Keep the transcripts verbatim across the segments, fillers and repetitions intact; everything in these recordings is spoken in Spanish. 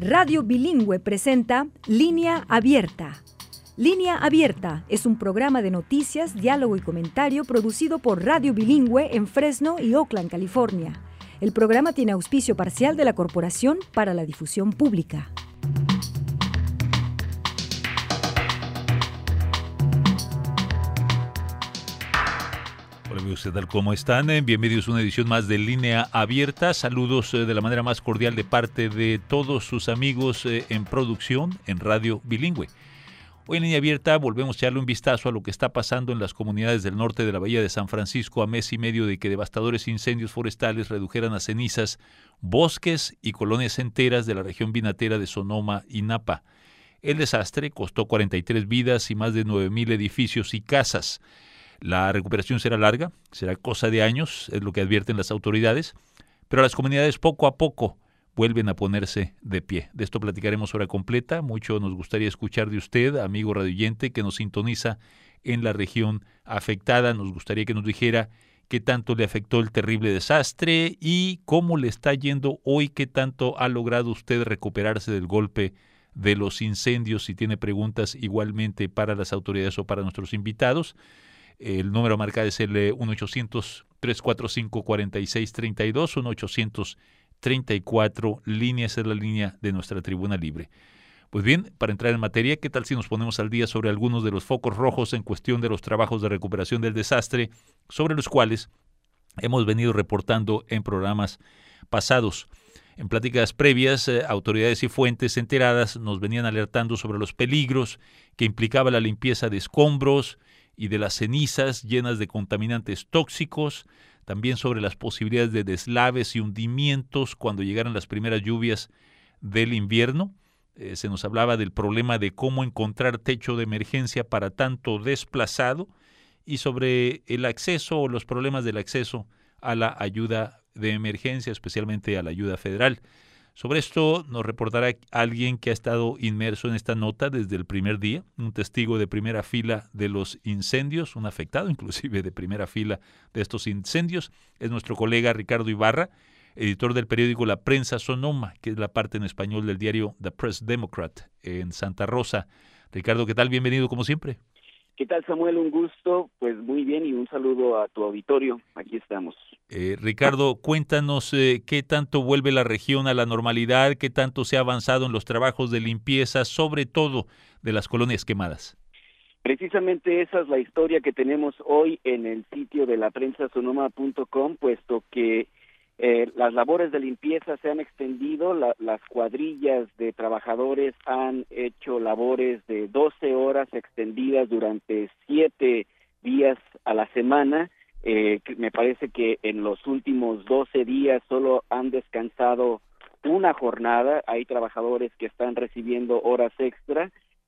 Radio Bilingüe presenta Línea Abierta. Línea Abierta es un programa de noticias, diálogo y comentario producido por Radio Bilingüe en Fresno y Oakland, California. El programa tiene auspicio parcial de la Corporación para la Difusión Pública. Hola amigos, ¿qué tal? ¿Cómo están? Bienvenidos a una edición más de Línea Abierta. Saludos de la manera más cordial de parte de todos sus amigos en producción en Radio Bilingüe. Hoy en Línea Abierta volvemos a echarle un vistazo a lo que está pasando en las comunidades del norte de la Bahía de San Francisco a mes y medio de que devastadores incendios forestales redujeran a cenizas bosques y colonias enteras de la región vinatera de Sonoma y Napa. El desastre costó cuarenta y tres vidas y más de nueve mil edificios y casas. La recuperación será larga, será cosa de años, es lo que advierten las autoridades, pero las comunidades poco a poco vuelven a ponerse de pie. De esto platicaremos hora completa. Mucho nos gustaría escuchar de usted, amigo radioyente, que nos sintoniza en la región afectada. Nos gustaría que nos dijera qué tanto le afectó el terrible desastre y cómo le está yendo hoy, qué tanto ha logrado usted recuperarse del golpe de los incendios. Si tiene preguntas igualmente para las autoridades o para nuestros invitados, el número a marcar es el uno ochocientos, tres cuatro cinco, cuatro seis tres dos, uno ochocientos treinta y cuatro, línea, esa es la línea de nuestra tribuna libre. Pues bien, para entrar en materia, ¿qué tal si nos ponemos al día sobre algunos de los focos rojos en cuestión de los trabajos de recuperación del desastre, sobre los cuales hemos venido reportando en programas pasados? En pláticas previas, eh, autoridades y fuentes enteradas nos venían alertando sobre los peligros que implicaba la limpieza de escombros y de las cenizas llenas de contaminantes tóxicos, también sobre las posibilidades de deslaves y hundimientos cuando llegaran las primeras lluvias del invierno. Eh, se nos hablaba del problema de cómo encontrar techo de emergencia para tanto desplazado y sobre el acceso o los problemas del acceso a la ayuda de emergencia, especialmente a la ayuda federal. Sobre esto nos reportará alguien que ha estado inmerso en esta nota desde el primer día, un testigo de primera fila de los incendios, un afectado inclusive de primera fila de estos incendios. Es nuestro colega Ricardo Ibarra, editor del periódico La Prensa Sonoma, que es la parte en español del diario The Press Democrat en Santa Rosa. Ricardo, ¿qué tal? Bienvenido como siempre. ¿Qué tal, Samuel? Un gusto. Pues muy bien, y un saludo a tu auditorio. Aquí estamos. Eh, Ricardo, cuéntanos eh, qué tanto vuelve la región a la normalidad, qué tanto se ha avanzado en los trabajos de limpieza, sobre todo de las colonias quemadas. Precisamente esa es la historia que tenemos hoy en el sitio de la prensa sonoma punto com, puesto que eh, las labores de limpieza se han extendido, la, las cuadrillas de trabajadores han hecho labores de doce horas extendidas durante siete días a la semana. Eh, me parece que en los últimos doce días solo han descansado una jornada. Hay trabajadores que están recibiendo horas extra.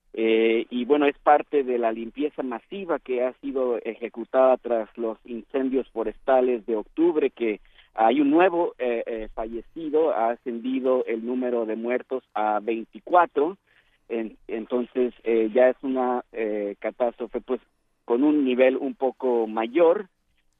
Eh, y bueno, es parte de la limpieza masiva que ha sido ejecutada tras los incendios forestales de octubre, que hay un nuevo eh, eh, fallecido, ha ascendido el número de muertos a veinticuatro, en, entonces eh, ya es una eh, catástrofe pues con un nivel un poco mayor.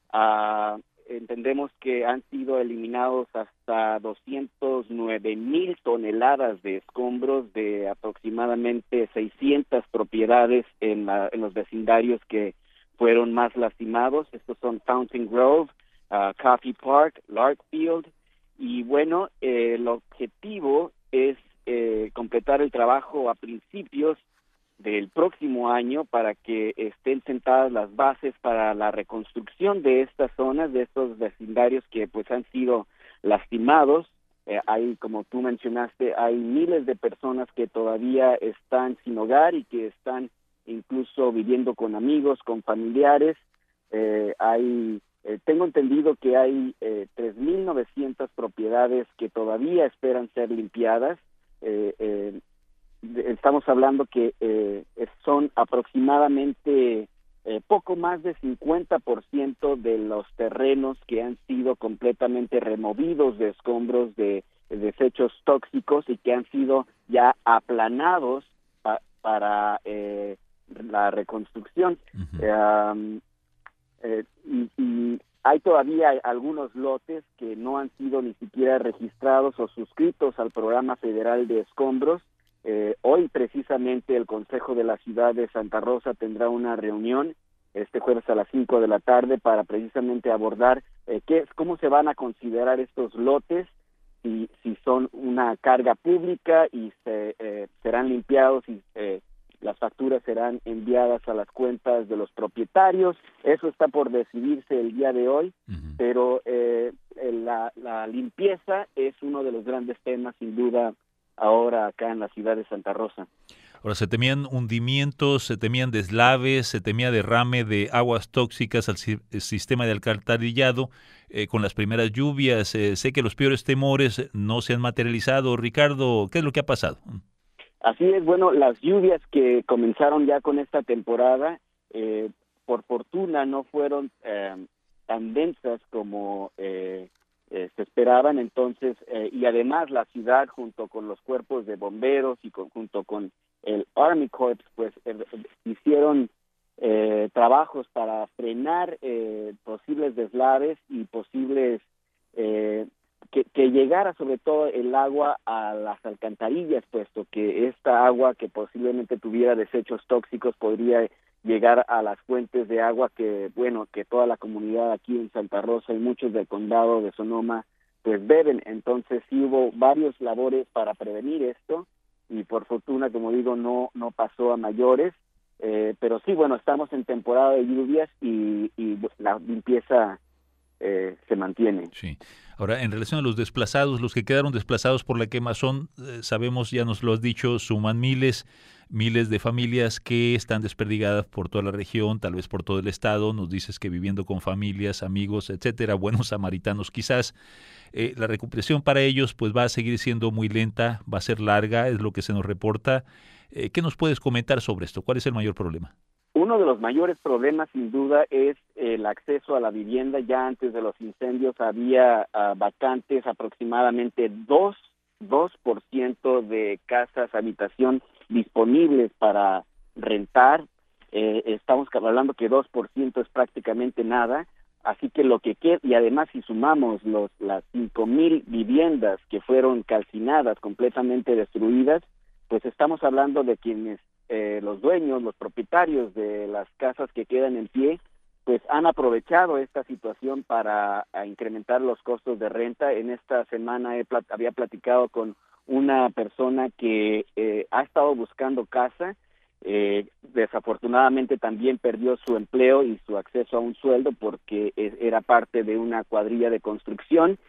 Uh, entendemos que han sido eliminados hasta doscientos nueve mil toneladas de escombros de aproximadamente seiscientas propiedades en, la, en los vecindarios que fueron más lastimados. Estos son Fountain Grove, uh, Coffee Park, Larkfield, y bueno, eh, el objetivo es eh, completar el trabajo a principios del próximo año para que estén sentadas las bases para la reconstrucción de estas zonas, de estos vecindarios que pues han sido lastimados. Eh, hay, como tú mencionaste, hay miles de personas que todavía están sin hogar y que están incluso viviendo con amigos, con familiares. Eh, hay, eh, tengo entendido que hay eh, tres mil novecientas propiedades que todavía esperan ser limpiadas. Eh, eh, Estamos hablando que eh, son aproximadamente eh, poco más de cincuenta por ciento de los terrenos que han sido completamente removidos de escombros de, de desechos tóxicos y que han sido ya aplanados pa, para eh, la reconstrucción. Uh-huh. eh, um, eh, y, y hay todavía algunos lotes que no han sido ni siquiera registrados o suscritos al programa federal de escombros. Eh, hoy precisamente el Consejo de la Ciudad de Santa Rosa tendrá una reunión este jueves a las cinco de la tarde para precisamente abordar eh, qué, cómo se van a considerar estos lotes, si, si son una carga pública y se, eh, serán limpiados y eh, las facturas serán enviadas a las cuentas de los propietarios. Eso está por decidirse el día de hoy, uh-huh. pero eh, la, la limpieza es uno de los grandes temas, sin duda, ahora acá en la ciudad de Santa Rosa. Ahora, se temían hundimientos, se temían deslaves, se temía derrame de aguas tóxicas al si- sistema de alcantarillado eh, con las primeras lluvias. Eh, sé que los peores temores no se han materializado. Ricardo, ¿qué es lo que ha pasado? Así es, bueno, las lluvias que comenzaron ya con esta temporada, eh, por fortuna no fueron eh, tan densas como eh, eh, se esperaban, entonces, eh, y además la ciudad junto con los cuerpos de bomberos y con, junto con el Army Corps, pues eh, hicieron eh, trabajos para frenar eh, posibles deslaves y posibles eh, que, que llegara sobre todo el agua a las alcantarillas, puesto que esta agua que posiblemente tuviera desechos tóxicos podría llegar a las fuentes de agua que, bueno, que toda la comunidad aquí en Santa Rosa y muchos del condado de Sonoma pues beben. Entonces sí hubo varios labores para prevenir esto y por fortuna, como digo, no no pasó a mayores, eh, pero sí, bueno, estamos en temporada de lluvias y, y la limpieza eh, se mantiene. Sí. Ahora, en relación a los desplazados, los que quedaron desplazados por la quemazón, eh, sabemos, ya nos lo has dicho, suman miles, miles de familias que están desperdigadas por toda la región, tal vez por todo el estado. Nos dices que viviendo con familias, amigos, etcétera, buenos samaritanos quizás. Eh, la recuperación para ellos pues va a seguir siendo muy lenta, va a ser larga, es lo que se nos reporta. Eh, ¿Qué nos puedes comentar sobre esto? ¿Cuál es el mayor problema? Uno de los mayores problemas, sin duda, es el acceso a la vivienda. Ya antes de los incendios había uh, vacantes, aproximadamente dos por ciento de casas, habitación disponibles para rentar. Eh, estamos hablando que dos por ciento es prácticamente nada. Así que lo que queda, y además si sumamos los las cinco mil viviendas que fueron calcinadas, completamente destruidas, pues estamos hablando de quienes Eh, los dueños, los propietarios de las casas que quedan en pie, pues han aprovechado esta situación para incrementar los costos de renta. En esta semana he plat- había platicado con una persona que eh, ha estado buscando casa, eh, desafortunadamente también perdió su empleo y su acceso a un sueldo porque es, era parte de una cuadrilla de construcción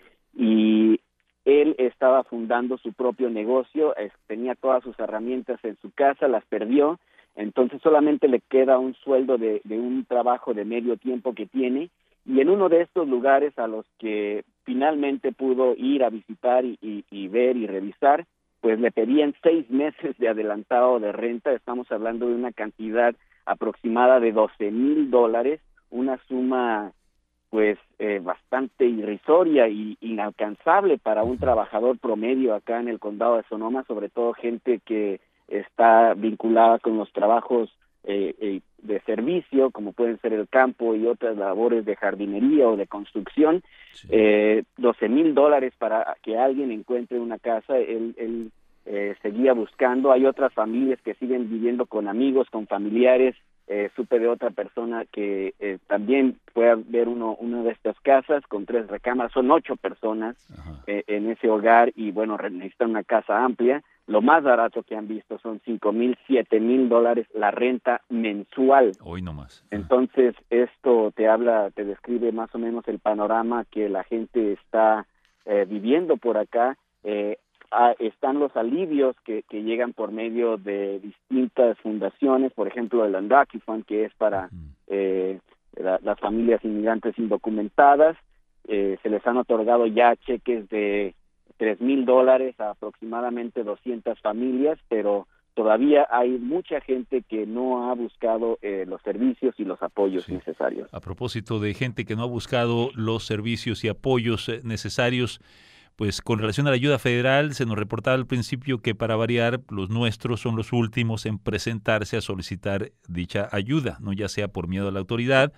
y él estaba fundando su propio negocio, es, tenía todas sus herramientas en su casa, las perdió, entonces solamente le queda un sueldo de, de un trabajo de medio tiempo que tiene, y en uno de estos lugares a los que finalmente pudo ir a visitar y, y, y ver y revisar, pues le pedían seis meses de adelantado de renta. Estamos hablando de una cantidad aproximada de doce mil dólares, una suma pues eh, bastante irrisoria y inalcanzable para un trabajador promedio acá en el condado de Sonoma, sobre todo gente que está vinculada con los trabajos eh, eh, de servicio, como pueden ser el campo y otras labores de jardinería o de construcción. Sí. eh, doce mil dólares para que alguien encuentre una casa. Él, él eh, seguía buscando. Hay otras familias que siguen viviendo con amigos, con familiares. Eh, supe de otra persona que eh, también fue a ver uno, una de estas casas con tres recámaras. Son ocho personas eh, en ese hogar y bueno, necesitan una casa amplia. Lo más barato que han visto son cinco mil, siete mil dólares la renta mensual. Hoy no más. Entonces esto te habla, te describe más o menos el panorama que la gente está eh, viviendo por acá. Eh, Ah, están los alivios que, que llegan por medio de distintas fundaciones, por ejemplo el Andaki Fund, que es para eh, la, las familias inmigrantes indocumentadas. Eh, se les han otorgado ya cheques de tres mil dólares a aproximadamente doscientas familias, pero todavía hay mucha gente que no ha buscado eh, los servicios y los apoyos sí. necesarios. A propósito de gente que no ha buscado los servicios y apoyos eh, necesarios, pues con relación a la ayuda federal, se nos reportaba al principio que para variar, los nuestros son los últimos en presentarse a solicitar dicha ayuda, no ya sea por miedo a la autoridad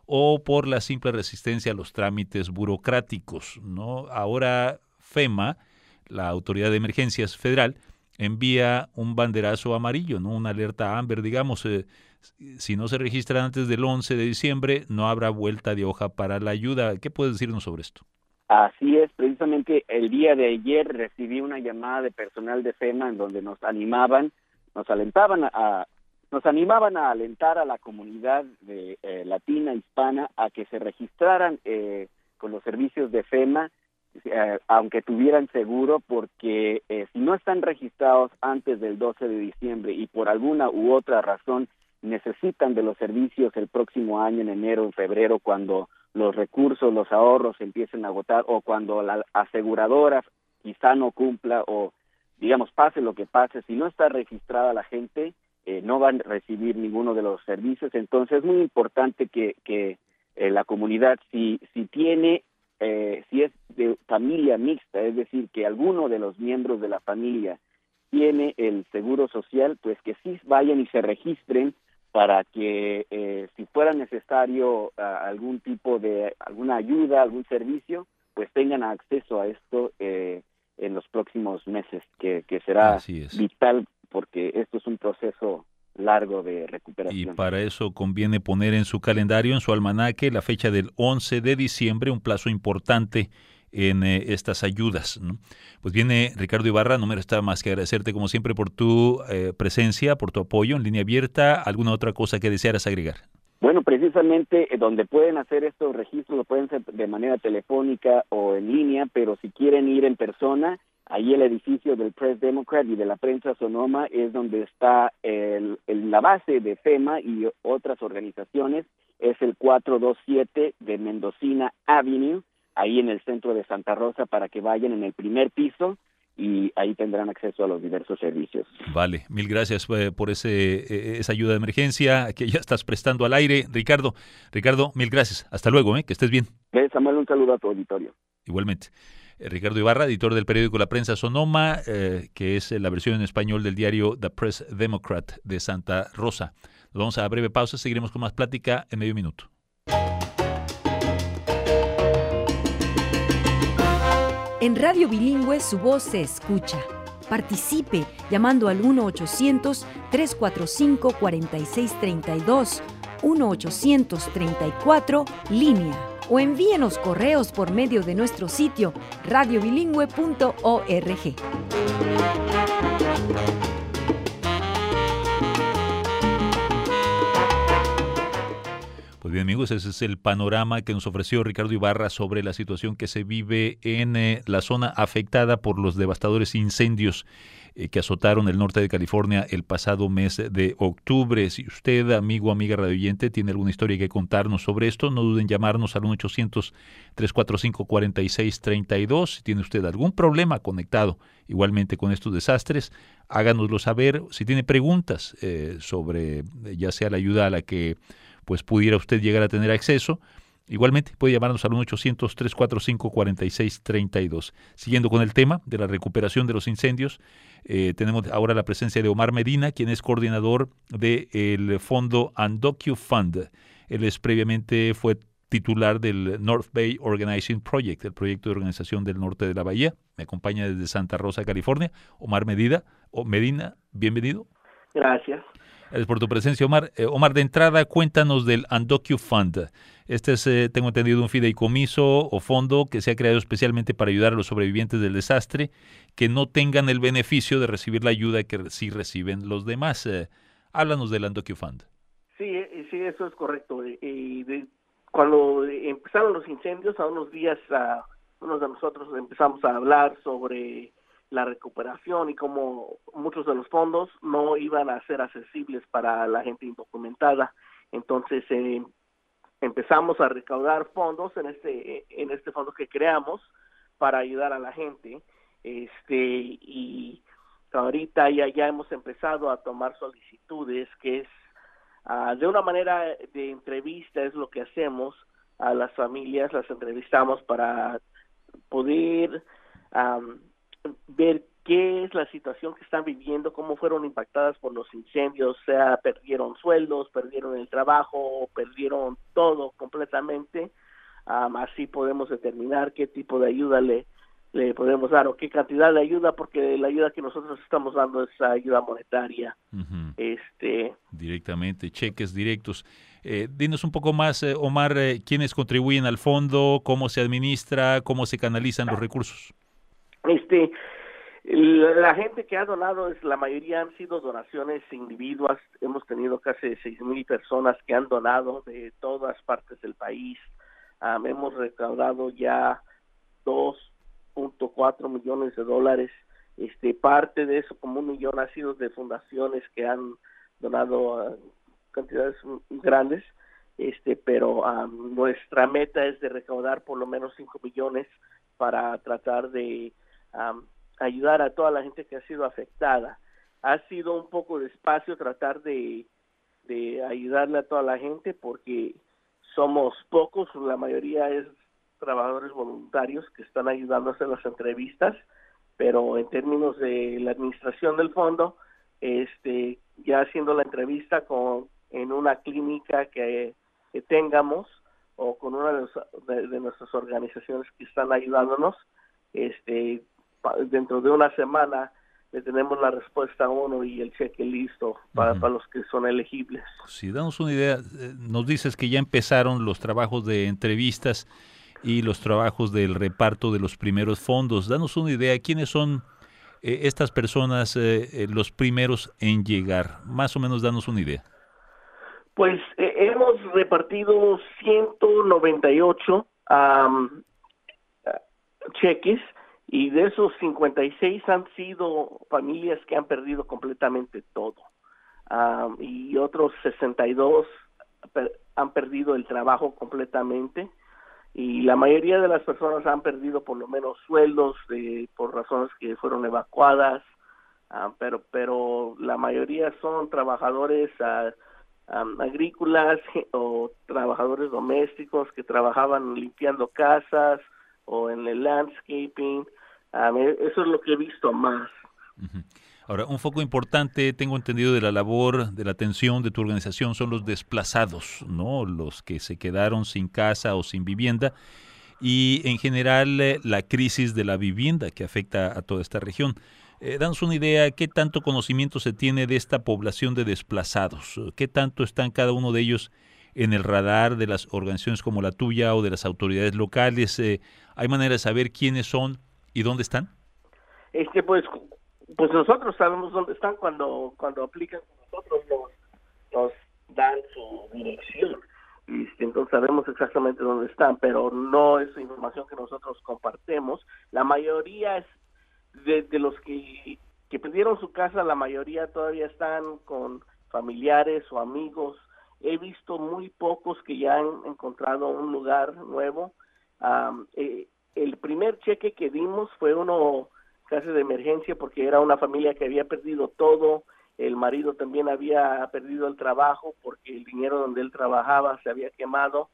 o por la simple resistencia a los trámites burocráticos, ¿no? Ahora FEMA, la Autoridad de Emergencias Federal, envía un banderazo amarillo, ¿no? Una alerta Amber, digamos. Eh, si no se registran antes del once de diciembre, no habrá vuelta de hoja para la ayuda. ¿Qué puedes decirnos sobre esto? Así es, precisamente el día de ayer recibí una llamada de personal de FEMA en donde nos animaban, nos alentaban a, nos animaban a alentar a la comunidad de, eh, latina, hispana, a que se registraran eh, con los servicios de FEMA, eh, aunque tuvieran seguro, porque eh, si no están registrados antes del doce de diciembre y por alguna u otra razón necesitan de los servicios el próximo año, en enero, en febrero, cuando los recursos, los ahorros se empiecen a agotar, o cuando la aseguradora quizá no cumpla, o digamos pase lo que pase, si no está registrada la gente, eh, no van a recibir ninguno de los servicios. Entonces es muy importante que, que eh, la comunidad, si, si tiene, eh, si es de familia mixta, es decir, que alguno de los miembros de la familia tiene el seguro social, pues que sí vayan y se registren, para que eh, si fuera necesario uh, algún tipo de, alguna ayuda, algún servicio, pues tengan acceso a esto eh, en los próximos meses, que, que será vital, porque esto es un proceso largo de recuperación. Y para eso conviene poner en su calendario, en su almanaque, la fecha del once de diciembre, un plazo importante en eh, estas ayudas, ¿no? Pues viene Ricardo Ibarra, no me resta más que agradecerte como siempre por tu eh, presencia, por tu apoyo en Línea Abierta. ¿Alguna otra cosa que desearas agregar? Bueno, precisamente eh, donde pueden hacer estos registros, lo pueden hacer de manera telefónica o en línea, pero si quieren ir en persona, ahí el edificio del Press Democrat y de la Prensa Sonoma es donde está el, el, la base de FEMA y otras organizaciones, es el cuatrocientos veintisiete de Mendocina Avenue, ahí en el centro de Santa Rosa, para que vayan en el primer piso y ahí tendrán acceso a los diversos servicios. Vale, mil gracias eh, por ese eh, esa ayuda de emergencia que ya estás prestando al aire. Ricardo, Ricardo, mil gracias. Hasta luego, ¿eh? Que estés bien. Gracias, Samuel, un saludo a tu auditorio. Igualmente. Eh, Ricardo Ibarra, editor del periódico La Prensa Sonoma, eh, que es la versión en español del diario The Press Democrat de Santa Rosa. Nos vamos a breve pausa, seguiremos con más plática en medio minuto. En Radio Bilingüe su voz se escucha. Participe llamando al uno ochocientos, tres cuatro cinco, cuatro seis tres dos, uno ochocientos treinta y cuatro, línea, o envíenos correos por medio de nuestro sitio radio bilingüe punto org. Pues bien, amigos, ese es el panorama que nos ofreció Ricardo Ibarra sobre la situación que se vive en eh, la zona afectada por los devastadores incendios eh, que azotaron el norte de California el pasado mes de octubre. Si usted, amigo o amiga radioyente, tiene alguna historia que contarnos sobre esto, no duden en llamarnos al uno ochocientos, tres cuatro cinco, cuatro seis tres dos. Si tiene usted algún problema conectado igualmente con estos desastres, háganoslo saber. Si tiene preguntas eh, sobre eh, ya sea la ayuda a la que pues pudiera usted llegar a tener acceso, igualmente puede llamarnos al uno ochocientos, tres cuatro cinco, cuatro seis tres dos. Siguiendo con el tema de la recuperación de los incendios, eh, tenemos ahora la presencia de Omar Medina, quien es coordinador del fondo Andocu Fund. Él es previamente fue titular del North Bay Organizing Project, el proyecto de organización del norte de la bahía. Me acompaña desde Santa Rosa, California. Omar Medina, o Medina, bienvenido. Gracias. Gracias por tu presencia, Omar. Eh, Omar, de entrada, cuéntanos del Andocu Fund. Este es, eh, tengo entendido, un fideicomiso o fondo que se ha creado especialmente para ayudar a los sobrevivientes del desastre que no tengan el beneficio de recibir la ayuda que sí reciben los demás. Eh, háblanos del Andocu Fund. Sí, sí, eso es correcto. Y de, cuando empezaron los incendios, a unos días, a, unos de nosotros empezamos a hablar sobre la recuperación y cómo muchos de los fondos no iban a ser accesibles para la gente indocumentada. Entonces eh, empezamos a recaudar fondos en este en este fondo que creamos para ayudar a la gente. Este y ahorita ya ya hemos empezado a tomar solicitudes, que es uh, de una manera de entrevista, es lo que hacemos a las familias, las entrevistamos para poder um, ver qué es la situación que están viviendo, cómo fueron impactadas por los incendios, o sea, perdieron sueldos, perdieron el trabajo, perdieron todo completamente. Um, así podemos determinar qué tipo de ayuda le, le podemos dar o qué cantidad de ayuda, porque la ayuda que nosotros estamos dando es ayuda monetaria. Uh-huh. Este, Directamente, cheques directos. Eh, dinos un poco más, eh, Omar, eh, quiénes contribuyen al fondo, cómo se administra, cómo se canalizan los recursos. Este, la, la gente que ha donado, es la mayoría han sido donaciones individuas. Hemos tenido casi seis mil personas que han donado de todas partes del país. Um, hemos recaudado ya dos punto cuatro millones de dólares. Este, parte de eso, como un millón, ha sido de fundaciones que han donado uh, cantidades grandes. Este, pero um, nuestra meta es de recaudar por lo menos cinco millones para tratar de um, ayudar a toda la gente que ha sido afectada. Ha sido un poco despacio tratar de, de ayudarle a toda la gente porque somos pocos, la mayoría es trabajadores voluntarios que están ayudando a hacer las entrevistas, pero en términos de la administración del fondo, este, ya haciendo la entrevista con en una clínica que, que tengamos o con una de, los, de, de nuestras organizaciones que están ayudándonos, este, dentro de una semana le tenemos la respuesta a uno y el cheque listo para, uh-huh. para los que son elegibles. Sí, danos una idea, nos dices que ya empezaron los trabajos de entrevistas y los trabajos del reparto de los primeros fondos. Danos una idea, ¿quiénes son eh, estas personas eh, eh, los primeros en llegar? Más o menos danos una idea. Pues eh, hemos repartido ciento noventa y ocho um, cheques, y de esos cincuenta y seis han sido familias que han perdido completamente todo. Um, y otros sesenta y dos per- han perdido el trabajo completamente. Y la mayoría de las personas han perdido por lo menos sueldos de, por razones que fueron evacuadas. Uh, pero, pero la mayoría son trabajadores uh, um, agrícolas o trabajadores domésticos que trabajaban limpiando casas o en el landscaping. Um, eso es lo que he visto más. Uh-huh. Ahora, un foco importante, tengo entendido, de la labor, de la atención de tu organización son los desplazados, ¿no? Los que se quedaron sin casa o sin vivienda y, en general, eh, la crisis de la vivienda que afecta a toda esta región. Eh, danos una idea, ¿qué tanto conocimiento se tiene de esta población de desplazados? ¿Qué tanto están cada uno de ellos en el radar de las organizaciones como la tuya o de las autoridades locales? Eh, ¿Hay manera de saber quiénes son y dónde están? Este, pues, pues nosotros sabemos dónde están cuando cuando aplican con nosotros, nos, nos dan su dirección. Este, entonces sabemos exactamente dónde están, pero no es información que nosotros compartemos. La mayoría es de, de los que, que perdieron su casa, la mayoría todavía están con familiares o amigos. He visto muy pocos que ya han encontrado un lugar nuevo. Um, eh, el primer cheque que dimos fue uno casi de emergencia porque era una familia que había perdido todo. El marido también había perdido el trabajo porque el dinero donde él trabajaba se había quemado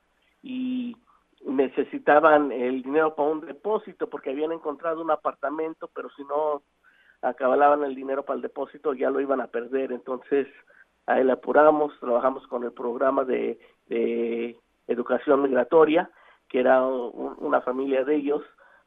y necesitaban el dinero para un depósito porque habían encontrado un apartamento, pero si no acababan el dinero para el depósito ya lo iban a perder. Entonces a él apuramos, trabajamos con el programa de, de educación migratoria, que era un, una familia de ellos,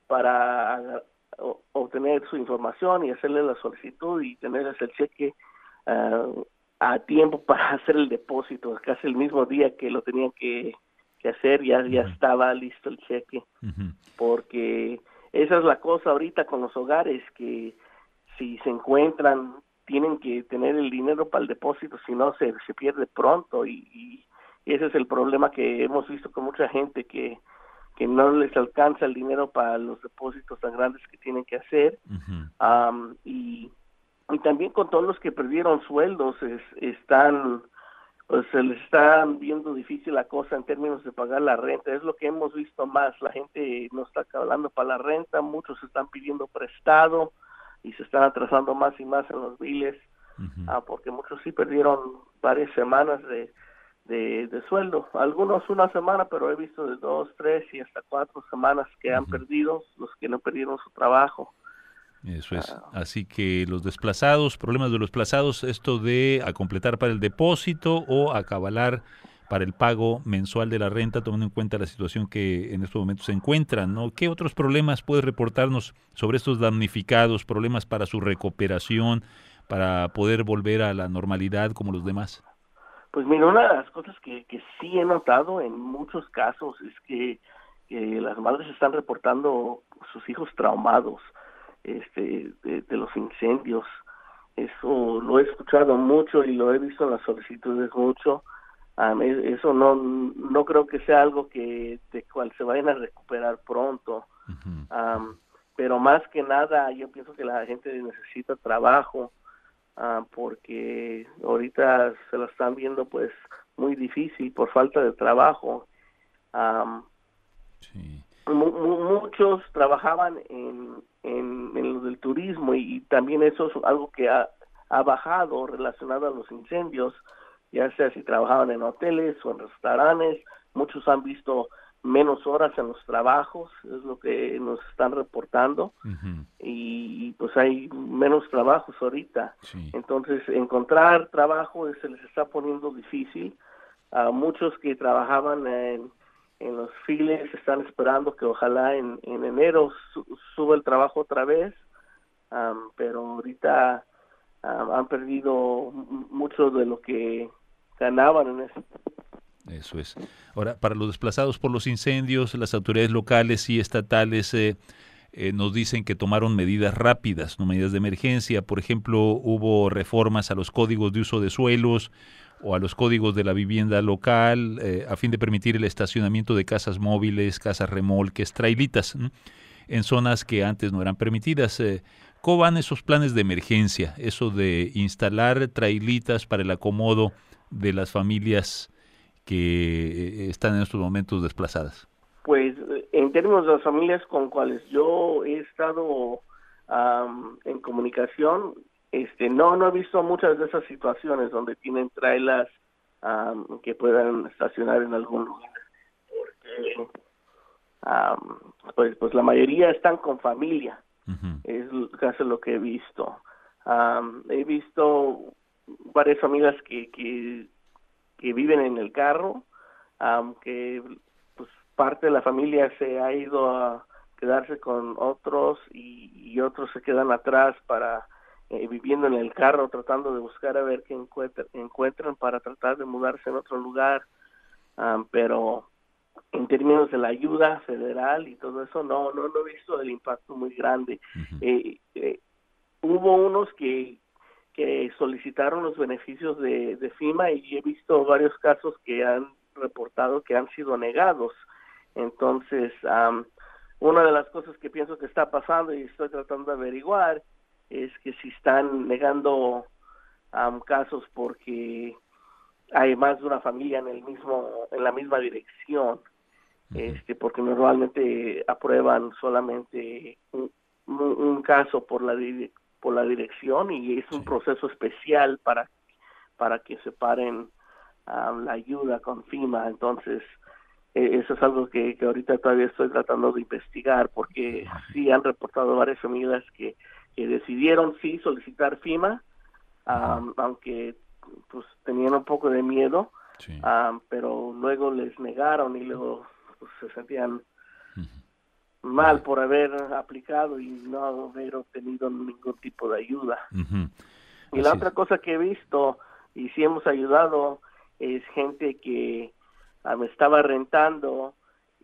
para obtener su información y hacerle la solicitud y tenerles el cheque uh, a tiempo para hacer el depósito. Casi el mismo día que lo tenían que, que hacer ya, ya uh-huh. estaba listo el cheque. Uh-huh. Porque esa es la cosa ahorita con los hogares, que si se encuentran tienen que tener el dinero para el depósito, si no se, se pierde pronto y, y ese es el problema que hemos visto con mucha gente, que que no les alcanza el dinero para los depósitos tan grandes que tienen que hacer. Uh-huh. um, y, y también con todos los que perdieron sueldos es, están pues se les está viendo difícil la cosa en términos de pagar la renta. Es lo que hemos visto más, la gente no está hablando para la renta, muchos están pidiendo prestado y se están atrasando más y más en los biles. Uh-huh. uh, porque muchos sí perdieron varias semanas de De, de sueldo, algunos una semana, pero he visto de dos, tres y hasta cuatro semanas que uh-huh. han perdido, los que no perdieron su trabajo. Eso es. Así que los desplazados, problemas de los desplazados, esto de a completar para el depósito o acabalar para el pago mensual de la renta, tomando en cuenta la situación que en estos momentos se encuentran, ¿no? ¿Qué otros problemas puede reportarnos sobre estos damnificados, problemas para su recuperación, para poder volver a la normalidad como los demás? Pues mira, una de las cosas que, que sí he notado en muchos casos es que, que las madres están reportando sus hijos traumados este de, de los incendios. Eso lo he escuchado mucho y lo he visto en las solicitudes mucho. Um, eso no no creo que sea algo que de cual se vayan a recuperar pronto. Uh-huh. Um, pero más que nada yo pienso que la gente necesita trabajo, uh, porque ahorita se la están viendo pues muy difícil por falta de trabajo. Um, sí. mu- mu- muchos trabajaban en, en, en lo del turismo y, y también eso es algo que ha, ha bajado relacionado a los incendios, ya sea si trabajaban en hoteles o en restaurantes. Muchos han visto menos horas en los trabajos, es lo que nos están reportando. Uh-huh. y, y pues hay menos trabajos ahorita. Sí. Entonces encontrar trabajo se les está poniendo difícil. A muchos que trabajaban en, en los files están esperando que ojalá en, en enero su, suba el trabajo otra vez, um, pero ahorita um, han perdido m- mucho de lo que ganaban en eso. Eso es. Ahora, para los desplazados por los incendios, las autoridades locales y estatales eh, eh, nos dicen que tomaron medidas rápidas, no medidas de emergencia. Por ejemplo, hubo reformas a los códigos de uso de suelos o a los códigos de la vivienda local eh, a fin de permitir el estacionamiento de casas móviles, casas remolques, trailitas, ¿no?, en zonas que antes no eran permitidas. Eh, ¿Cómo van esos planes de emergencia? Eso de instalar trailitas para el acomodo de las familias que están en estos momentos desplazadas. Pues en términos de las familias con cuales yo he estado um, en comunicación, este no no he visto muchas de esas situaciones donde tienen trailas um, que puedan estacionar en algún lugar, porque um, pues pues la mayoría están con familia. Uh-huh. Es casi lo que he visto. Um, he visto varias familias que que que viven en el carro, aunque pues parte de la familia se ha ido a quedarse con otros y, y otros se quedan atrás para eh, viviendo en el carro, tratando de buscar a ver qué encuentran, encuentran para tratar de mudarse en otro lugar. Um, pero en términos de la ayuda federal y todo eso, no no, no he visto el impacto muy grande. Uh-huh. eh, eh, hubo unos que que solicitaron los beneficios de, de FEMA y he visto varios casos que han reportado que han sido negados. Entonces, um, una de las cosas que pienso que está pasando y estoy tratando de averiguar es que si están negando um, casos porque hay más de una familia en el mismo en la misma dirección, uh-huh. este porque normalmente aprueban solamente un, un, un caso por la dirección por la dirección y es un sí. proceso especial para para que separen um, la ayuda con FEMA. Entonces eh, eso es algo que, que ahorita todavía estoy tratando de investigar, porque sí han reportado varias familias que, que decidieron sí solicitar FEMA, um, aunque pues tenían un poco de miedo, sí. um, pero luego les negaron y luego pues, se sentían uh-huh. mal por haber aplicado y no haber obtenido ningún tipo de ayuda. Uh-huh. Y Así la otra es. cosa que he visto y sí hemos ayudado es gente que um, estaba rentando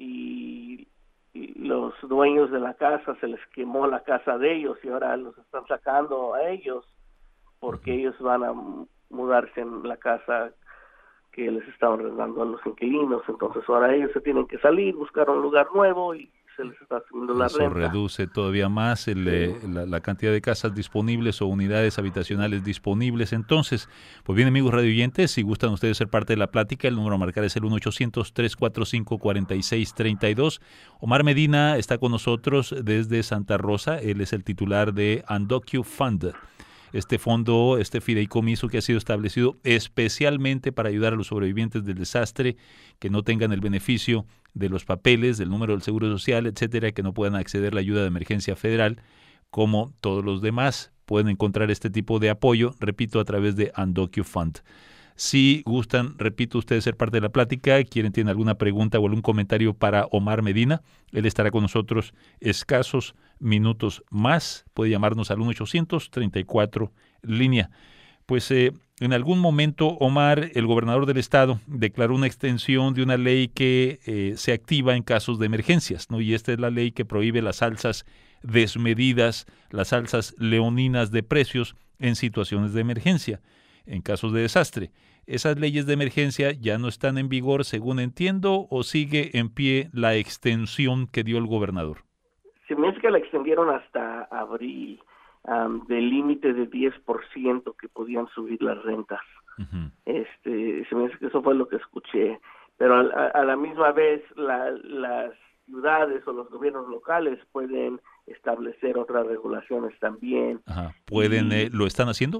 y, y los dueños de la casa se les quemó la casa de ellos y ahora los están sacando a ellos porque uh-huh. ellos van a mudarse en la casa que les estaban rentando a los inquilinos. Entonces ahora ellos se tienen que salir, buscar un lugar nuevo y se les está haciendo la Eso renta. reduce todavía más el, sí. eh, la, la cantidad de casas disponibles o unidades habitacionales disponibles. Entonces, pues bien, amigos radioyentes, si gustan ustedes ser parte de la plática, el número a marcar es el uno ochocientos, tres cuatro cinco, cuatro seis tres dos. Omar Medina está con nosotros desde Santa Rosa. Él es el titular de Undocu Fund. Este fondo, este fideicomiso que ha sido establecido especialmente para ayudar a los sobrevivientes del desastre que no tengan el beneficio de los papeles, del número del Seguro Social, etcétera, que no puedan acceder a la ayuda de emergencia federal, como todos los demás. Pueden encontrar este tipo de apoyo, repito, a través de UndocuFund. Si gustan, repito, ustedes ser parte de la plática, quieren, tienen alguna pregunta o algún comentario para Omar Medina, él estará con nosotros escasos minutos más. Puede llamarnos al uno ochocientos treinta y cuatro línea. Pues eh, en algún momento, Omar, el gobernador del estado, declaró una extensión de una ley que eh, se activa en casos de emergencias, ¿no? Y esta es la ley que prohíbe las alzas desmedidas, las alzas leoninas de precios en situaciones de emergencia, en casos de desastre. ¿Esas leyes de emergencia ya no están en vigor, según entiendo, o sigue en pie la extensión que dio el gobernador? Se me hace que la extendieron hasta abril, um, del límite de diez por ciento que podían subir las rentas. Uh-huh. Este, se me hace que eso fue lo que escuché. Pero a, a, a la misma vez la, las ciudades o los gobiernos locales pueden establecer otras regulaciones también. Ajá. ¿Pueden, y, eh, lo están haciendo?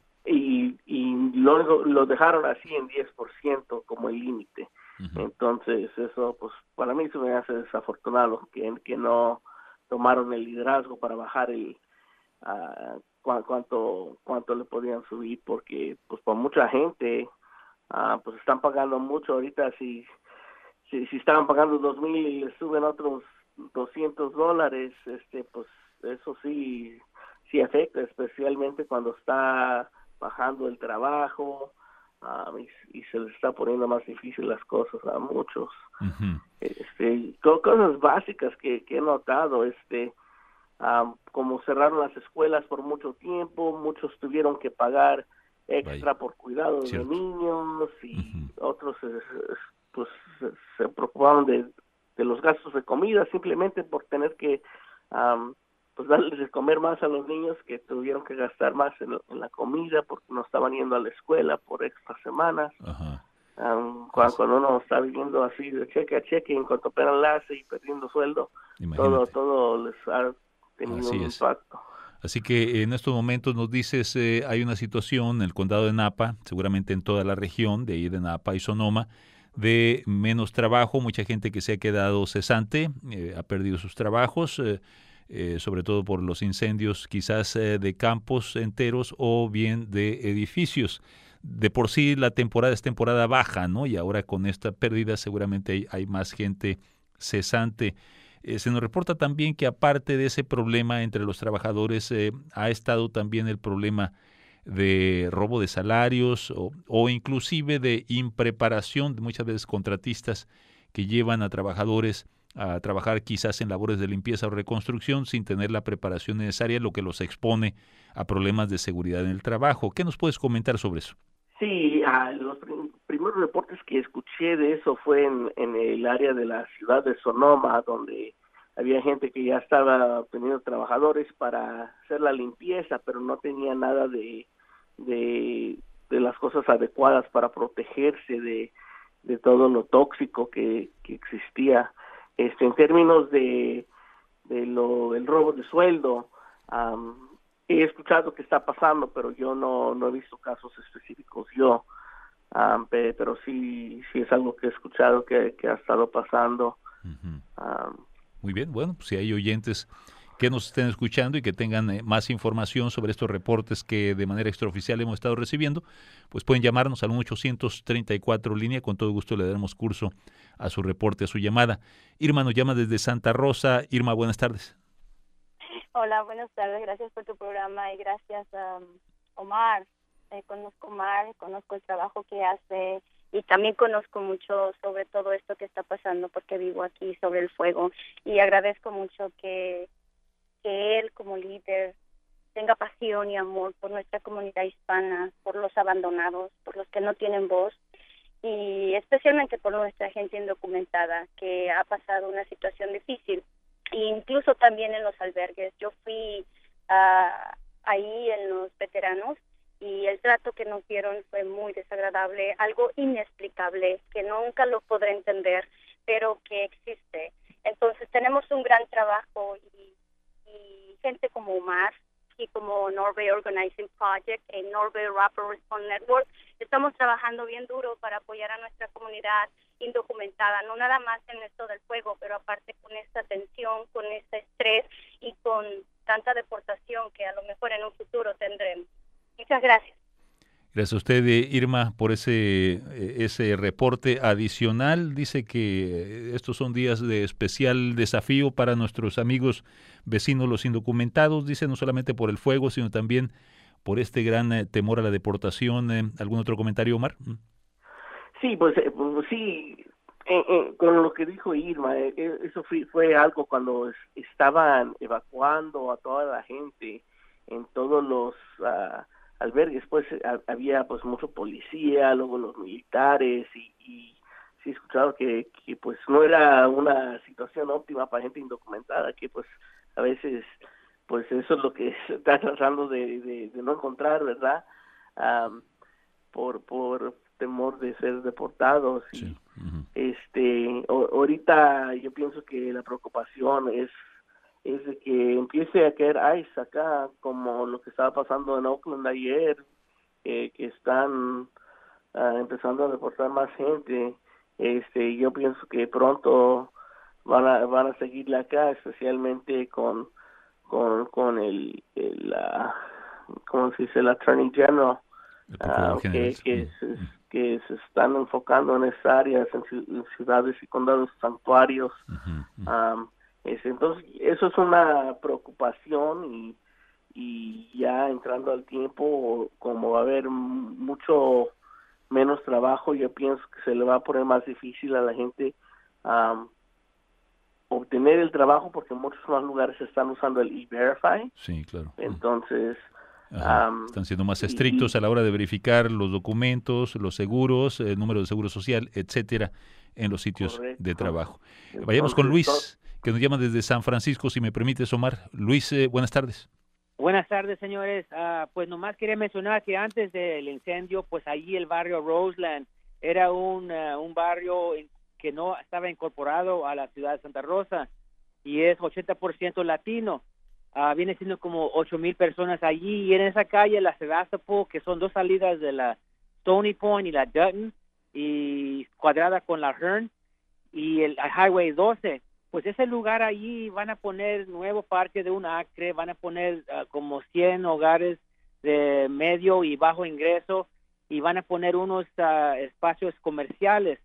Y, y lo, lo dejaron así en diez por ciento como el límite. Uh-huh. Entonces eso, pues para mí se me hace desafortunado que, que no tomaron el liderazgo para bajar el uh, cu- cuánto cuánto le podían subir, porque pues por mucha gente uh, pues están pagando mucho ahorita. Si si, si estaban pagando dos mil y le suben otros doscientos dólares, este pues eso sí sí afecta, especialmente cuando está bajando el trabajo. Um, y, y se les está poniendo más difícil las cosas a muchos. Uh-huh. Este, cosas básicas que, que he notado, este, um, como cerraron las escuelas por mucho tiempo, muchos tuvieron que pagar extra Vaya. por cuidado Cierto. de niños, y uh-huh. otros pues se, se preocupaban de, de los gastos de comida simplemente por tener que um, pues darles de comer más a los niños, que tuvieron que gastar más en, en la comida porque no estaban yendo a la escuela por extra semanas. Ajá. Um, cuando, cuando uno está viviendo así de cheque a cheque, en cuanto operan enlace y perdiendo sueldo, todo todo les ha tenido así un es. impacto. Así que en estos momentos nos dices, eh, hay una situación en el condado de Napa, seguramente en toda la región, de ahí de Napa y Sonoma, de menos trabajo, mucha gente que se ha quedado cesante, eh, ha perdido sus trabajos, eh, Eh, sobre todo por los incendios quizás eh, de campos enteros o bien de edificios. De por sí la temporada es temporada baja, ¿no? Y ahora con esta pérdida seguramente hay, hay más gente cesante. Eh, se nos reporta también que aparte de ese problema entre los trabajadores, eh, ha estado también el problema de robo de salarios o, o inclusive de impreparación de muchas veces contratistas que llevan a trabajadores a trabajar quizás en labores de limpieza o reconstrucción sin tener la preparación necesaria, lo que los expone a problemas de seguridad en el trabajo. ¿Qué nos puedes comentar sobre eso? Sí, uh, los prim- primeros reportes que escuché de eso fue en, en el área de la ciudad de Sonoma, donde había gente que ya estaba teniendo trabajadores para hacer la limpieza, pero no tenía nada de, de, de las cosas adecuadas para protegerse de, de todo lo tóxico que, que existía. Este, en términos de, de lo del robo de sueldo, um, he escuchado que está pasando, pero yo no, no he visto casos específicos yo, um, pero sí sí es algo que he escuchado que, que ha estado pasando. Uh-huh. Um, Muy bien, bueno, pues si hay oyentes que nos estén escuchando y que tengan eh, más información sobre estos reportes que de manera extraoficial hemos estado recibiendo, pues pueden llamarnos al uno ochocientos treinta y cuatro línea, con todo gusto le daremos curso a su reporte, a su llamada. Irma nos llama desde Santa Rosa. Irma, buenas tardes. Hola, buenas tardes, gracias por tu programa y gracias a um, Omar. Eh, conozco a Omar, conozco el trabajo que hace y también conozco mucho sobre todo esto que está pasando porque vivo aquí sobre el fuego y agradezco mucho que que él como líder tenga pasión y amor por nuestra comunidad hispana, por los abandonados, por los que no tienen voz y especialmente por nuestra gente indocumentada que ha pasado una situación difícil, e incluso también en los albergues. Yo fui uh, ahí en los veteranos y el trato que nos dieron fue muy desagradable, algo inexplicable que nunca lo podré entender, pero que existe. Entonces tenemos un gran trabajo y y gente como Omar y como Norway Organizing Project y Norway Rapid Response Network estamos trabajando bien duro para apoyar a nuestra comunidad indocumentada, no nada más en esto del fuego, pero aparte con esta tensión, con este estrés y con tanta deportación que a lo mejor en un futuro tendremos. Muchas gracias. Gracias a usted, Irma, por ese, ese reporte adicional. Dice que estos son días de especial desafío para nuestros amigos vecinos, los indocumentados. Dice no solamente por el fuego, sino también por este gran eh, temor a la deportación. Eh, ¿Algún otro comentario, Omar? Sí, pues, eh, pues sí, eh, eh, con lo que dijo Irma, eh, eso fue, fue algo cuando estaban evacuando a toda la gente en todos los... Uh, albergues, pues había pues mucho policía, luego los militares y, y sí he escuchado que, que pues no era una situación óptima para gente indocumentada, que pues a veces pues eso es lo que se está tratando de, de, de no encontrar, ¿verdad? Um, por por temor de ser deportados y sí. Uh-huh. este o, ahorita yo pienso que la preocupación es es de que empiece a caer ice acá, como lo que estaba pasando en Oakland ayer, eh, que están uh, empezando a deportar más gente. Este, yo pienso que pronto van a van a seguirle acá, especialmente con con con el, el uh, ¿cómo se dice? El Attorney General, uh, que que, uh-huh. se, que se están enfocando en esas áreas, en, en ciudades y condados santuarios. Uh-huh. Um, Entonces, eso es una preocupación y, y ya entrando al tiempo, como va a haber mucho menos trabajo, yo pienso que se le va a poner más difícil a la gente um, obtener el trabajo porque en muchos más lugares están usando el E-Verify. Sí, claro. Entonces... Um, están siendo más estrictos y, a la hora de verificar los documentos, los seguros, el número de seguro social, etcétera, en los sitios correcto. De trabajo. Entonces, vayamos con Luis, que nos llama desde San Francisco, si me permites, Omar. Luis, eh, buenas tardes. Buenas tardes, señores. Uh, pues nomás quería mencionar que antes del incendio, pues allí el barrio Roseland era un, uh, un barrio que no estaba incorporado a la ciudad de Santa Rosa y es ochenta por ciento latino. Uh, viene siendo como ocho mil personas allí y en esa calle, la Sebastopol, que son dos salidas de la Stony Point y la Dutton y cuadrada con la Hearn y el Highway doce. Pues ese lugar allí van a poner nuevo parque de un acre, van a poner uh, como cien hogares de medio y bajo ingreso y van a poner unos uh, espacios comerciales.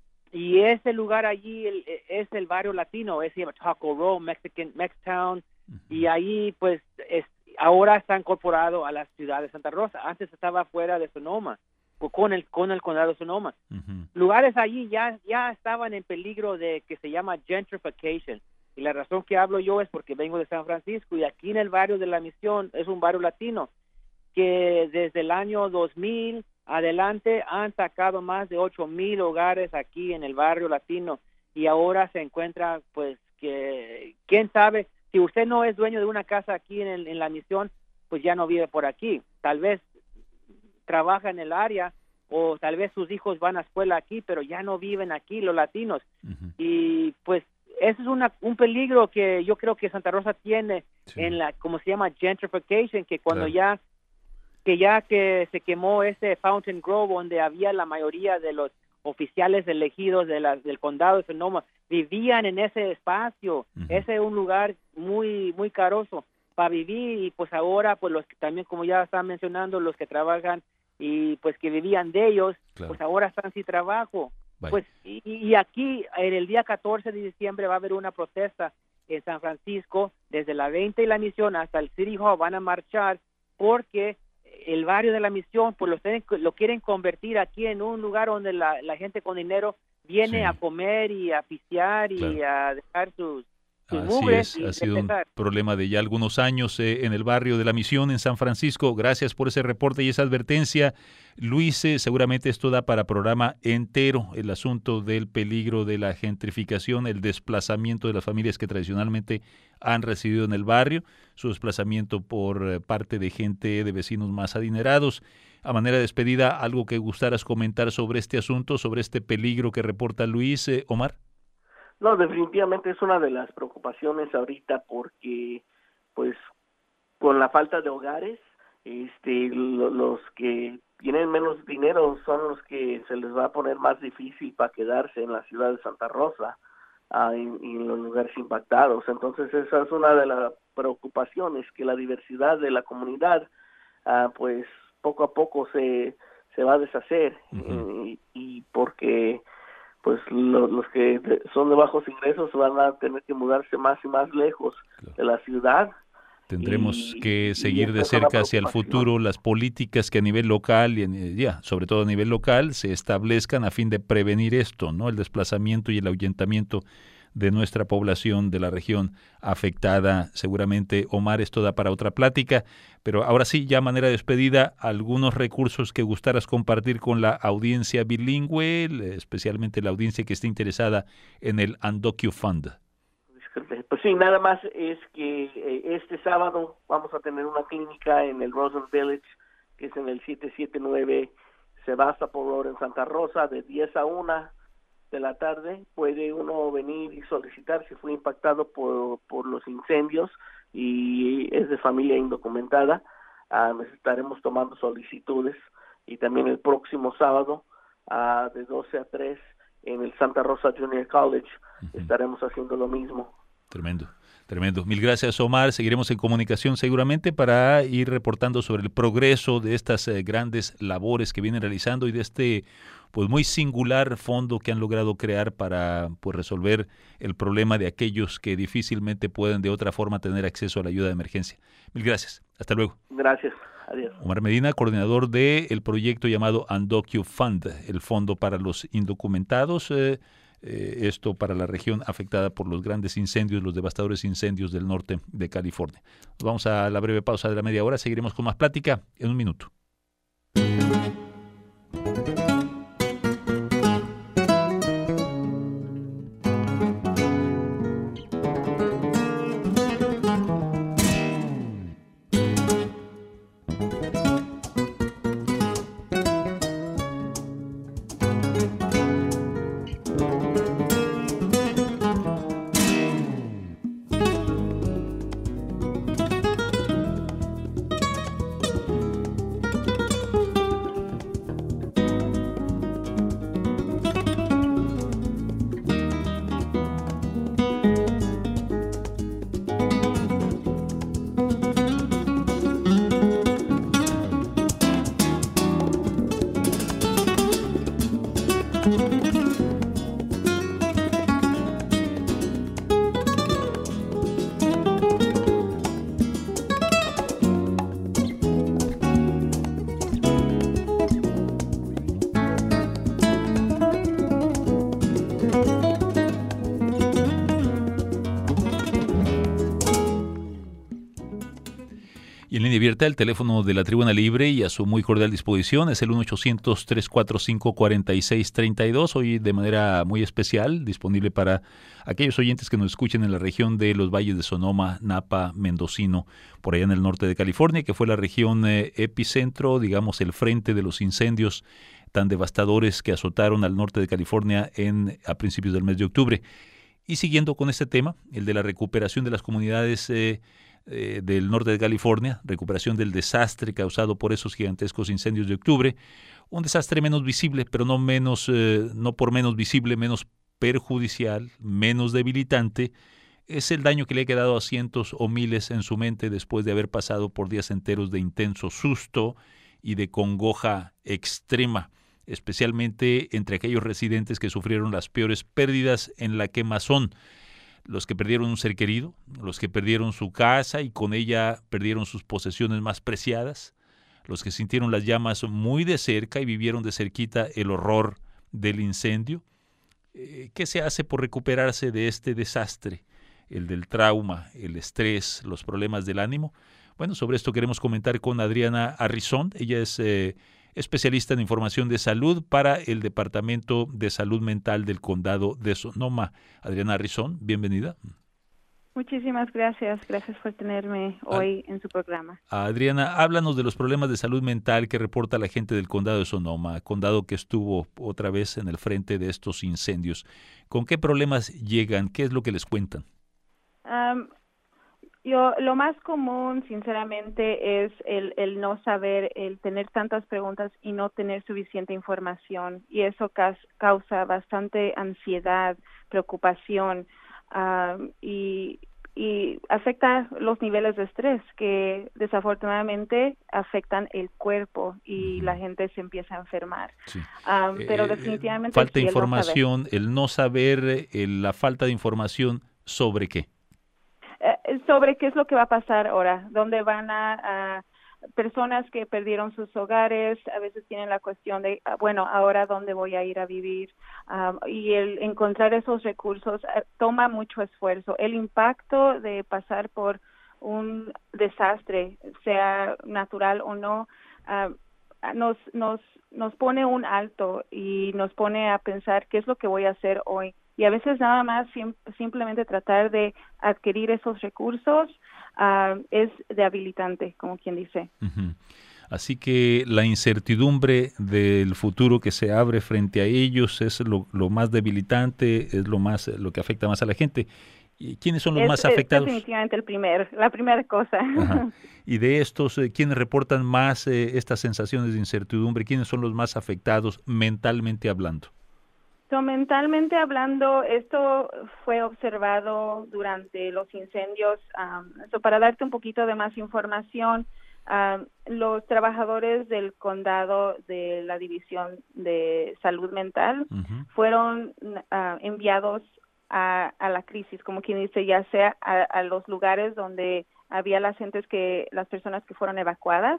Y ese lugar allí el, es el barrio latino, es Taco Row, Mexican, Mextown, uh-huh. Y ahí pues es, ahora está incorporado a la ciudad de Santa Rosa. Antes estaba fuera de Sonoma, con el con el condado de Sonoma. Uh-huh. Lugares allí ya ya estaban en peligro de que se llama gentrification. Y la razón que hablo yo es porque vengo de San Francisco y aquí en el barrio de la Misión es un barrio latino que desde el año dos mil adelante han sacado más de ocho mil hogares aquí en el barrio latino y ahora se encuentra pues que quién sabe si usted no es dueño de una casa aquí en, el, en la Misión, pues ya no vive por aquí. Tal vez trabaja en el área o tal vez sus hijos van a escuela aquí, pero ya no viven aquí los latinos. Uh-huh. Y pues eso es una, un peligro que yo creo que Santa Rosa tiene sí. en la, como se llama, gentrification, que cuando claro. ya que ya que se quemó ese Fountain Grove donde había la mayoría de los oficiales elegidos de la, del condado de Sonoma, vivían en ese espacio. Uh-huh. Ese es un lugar muy muy caroso para vivir y pues ahora pues los que también como ya están mencionando los que trabajan y pues que vivían de ellos claro. pues ahora están sin trabajo. Bye. Pues y, y aquí en el día catorce de diciembre va a haber una protesta en San Francisco desde la veinte y la Misión hasta el City Hall, van a marchar porque el barrio de la Misión pues lo, tienen, lo quieren convertir aquí en un lugar donde la, la gente con dinero viene sí. a comer y a pistear y claro. a dejar sus Así es, ha sido un problema de ya algunos años eh, en el barrio de la Misión en San Francisco. Gracias por ese reporte y esa advertencia. Luis, eh, seguramente esto da para programa entero, el asunto del peligro de la gentrificación, el desplazamiento de las familias que tradicionalmente han residido en el barrio, su desplazamiento por eh, parte de gente, de vecinos más adinerados. A manera de despedida, ¿algo que gustaras comentar sobre este asunto, sobre este peligro que reporta Luis, eh, Omar? No, definitivamente es una de las preocupaciones ahorita porque, pues, con la falta de hogares, este, lo, los que tienen menos dinero son los que se les va a poner más difícil para quedarse en la ciudad de Santa Rosa uh, y, y en los lugares impactados. Entonces, esa es una de las preocupación es que la diversidad de la comunidad, uh, pues poco a poco se, se va a deshacer, uh-huh. y, y porque pues lo, los que de, son de bajos ingresos van a tener que mudarse más y más lejos claro. de la ciudad. Tendremos y, que seguir de cerca hacia el futuro las políticas que a nivel local y en, ya, sobre todo a nivel local se establezcan a fin de prevenir esto, ¿no? El desplazamiento y el ahuyentamiento de nuestra población de la región afectada. Seguramente, Omar, esto da para otra plática, pero ahora sí, ya a manera de despedida, algunos recursos que gustaras compartir con la audiencia bilingüe, especialmente la audiencia que esté interesada en el Undocu Fund. Pues sí, nada más es que eh, este sábado vamos a tener una clínica en el Rosen Village, que es en el siete siete nueve Sebastopol Road en Santa Rosa, de diez a una de la tarde. Puede uno venir y solicitar si fue impactado por, por los incendios y es de familia indocumentada. Uh, estaremos tomando solicitudes, y también el próximo sábado uh, de doce a tres en el Santa Rosa Junior College uh-huh. estaremos haciendo lo mismo. Tremendo, tremendo. Mil gracias, Omar. Seguiremos en comunicación seguramente para ir reportando sobre el progreso de estas eh, grandes labores que vienen realizando y de este pues muy singular fondo que han logrado crear para pues resolver el problema de aquellos que difícilmente pueden de otra forma tener acceso a la ayuda de emergencia. Mil gracias. Hasta luego. Gracias. Adiós. Omar Medina, coordinador del proyecto llamado Undocu Fund, el fondo para los indocumentados. Eh, Eh, esto para la región afectada por los grandes incendios, los devastadores incendios del norte de California. Nos vamos a la breve pausa de la media hora, seguiremos con más plática en un minuto. Y en línea abierta, el teléfono de la Tribuna Libre y a su muy cordial disposición es el uno ochocientos, tres cuatro cinco, cuatro seis tres dos, hoy de manera muy especial, disponible para aquellos oyentes que nos escuchen en la región de los valles de Sonoma, Napa, Mendocino, por allá en el norte de California, que fue la región eh, epicentro, digamos, el frente de los incendios tan devastadores que azotaron al norte de California en, a principios del mes de octubre. Y siguiendo con este tema, el de la recuperación de las comunidades eh, eh, del norte de California, recuperación del desastre causado por esos gigantescos incendios de octubre, un desastre menos visible, pero no menos, eh, no por menos visible, menos perjudicial, menos debilitante, es el daño que le ha quedado a cientos o miles en su mente después de haber pasado por días enteros de intenso susto y de congoja extrema, especialmente entre aquellos residentes que sufrieron las peores pérdidas en la quemazón, los que perdieron un ser querido, los que perdieron su casa y con ella perdieron sus posesiones más preciadas, los que sintieron las llamas muy de cerca y vivieron de cerquita el horror del incendio. ¿Qué se hace por recuperarse de este desastre? El del trauma, el estrés, los problemas del ánimo. Bueno, sobre esto queremos comentar con Adriana Arrizón. Ella es eh, especialista en información de salud para el Departamento de Salud Mental del Condado de Sonoma. Adriana Arrizón, bienvenida. Muchísimas gracias. Gracias por tenerme hoy en su programa. Adriana, háblanos de los problemas de salud mental que reporta la gente del Condado de Sonoma, condado que estuvo otra vez en el frente de estos incendios. ¿Con qué problemas llegan? ¿Qué es lo que les cuentan? Um, yo lo más común, sinceramente, es el, el no saber, el tener tantas preguntas y no tener suficiente información. Y eso ca- causa bastante ansiedad, preocupación. Um, y y afecta los niveles de estrés que desafortunadamente afectan el cuerpo y uh-huh. la gente se empieza a enfermar. Sí. Um, pero eh, definitivamente falta sí, información, el no saber, el no saber el, la falta de información sobre qué. Eh, sobre qué es lo que va a pasar ahora, dónde van a, a personas que perdieron sus hogares, a veces tienen la cuestión de, bueno, ahora dónde voy a ir a vivir, um, y el encontrar esos recursos uh, toma mucho esfuerzo. El impacto de pasar por un desastre, sea natural o no, uh, nos, nos, nos pone un alto y nos pone a pensar qué es lo que voy a hacer hoy. Y a veces nada más sim- simplemente tratar de adquirir esos recursos uh, es debilitante, como quien dice. Uh-huh. Así que la incertidumbre del futuro que se abre frente a ellos es lo, lo más debilitante, es lo más lo que afecta más a la gente. ¿Y quiénes son los es, más afectados? Es definitivamente el primer, la primera cosa. Ajá. Y de estos, eh, ¿quiénes reportan más eh, estas sensaciones de incertidumbre? ¿Quiénes son los más afectados mentalmente hablando? So, mentalmente hablando, esto fue observado durante los incendios. Um, so, para darte un poquito de más información, um, los trabajadores del condado de la División de Salud Mental uh-huh. fueron uh, enviados a, a la crisis, como quien dice, ya sea a, a los lugares donde había las gentes que, las personas que fueron evacuadas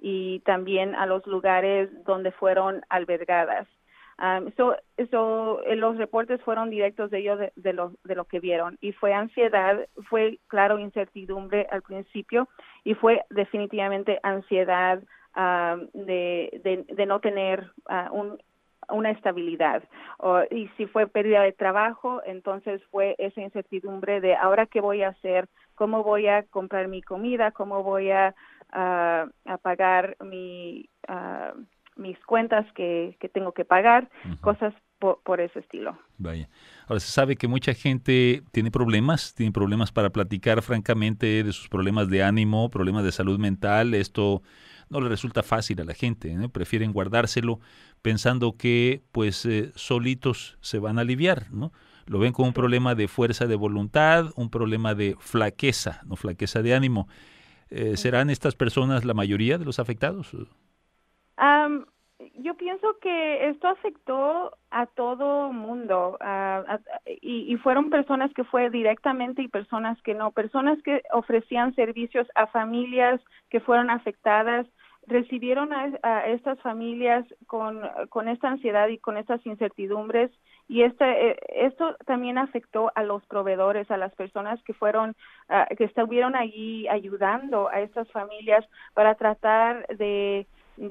y también a los lugares donde fueron albergadas. Um, so, so, los reportes fueron directos de ellos de, de, lo, de lo que vieron y fue ansiedad, fue claro incertidumbre al principio y fue definitivamente ansiedad um, de, de, de no tener uh, un, una estabilidad. Uh, y si fue pérdida de trabajo, entonces fue esa incertidumbre de ahora qué voy a hacer, cómo voy a comprar mi comida, cómo voy a, uh, a pagar mi... Uh, mis cuentas que, que tengo que pagar, uh-huh. cosas por, por ese estilo. Vaya. Ahora, se sabe que mucha gente tiene problemas, tiene problemas para platicar francamente de sus problemas de ánimo, problemas de salud mental. Esto no le resulta fácil a la gente, ¿no? Prefieren guardárselo pensando que pues eh, solitos se van a aliviar, ¿no? Lo ven como un problema de fuerza de voluntad, un problema de flaqueza, no flaqueza de ánimo. Eh, ¿Serán estas personas la mayoría de los afectados? Um, yo pienso que esto afectó a todo mundo uh, a, y, y fueron personas que fue directamente y personas que no, personas que ofrecían servicios a familias que fueron afectadas, recibieron a, a estas familias con, con esta ansiedad y con estas incertidumbres y este, esto también afectó a los proveedores, a las personas que fueron, uh, que estuvieron allí ayudando a estas familias para tratar de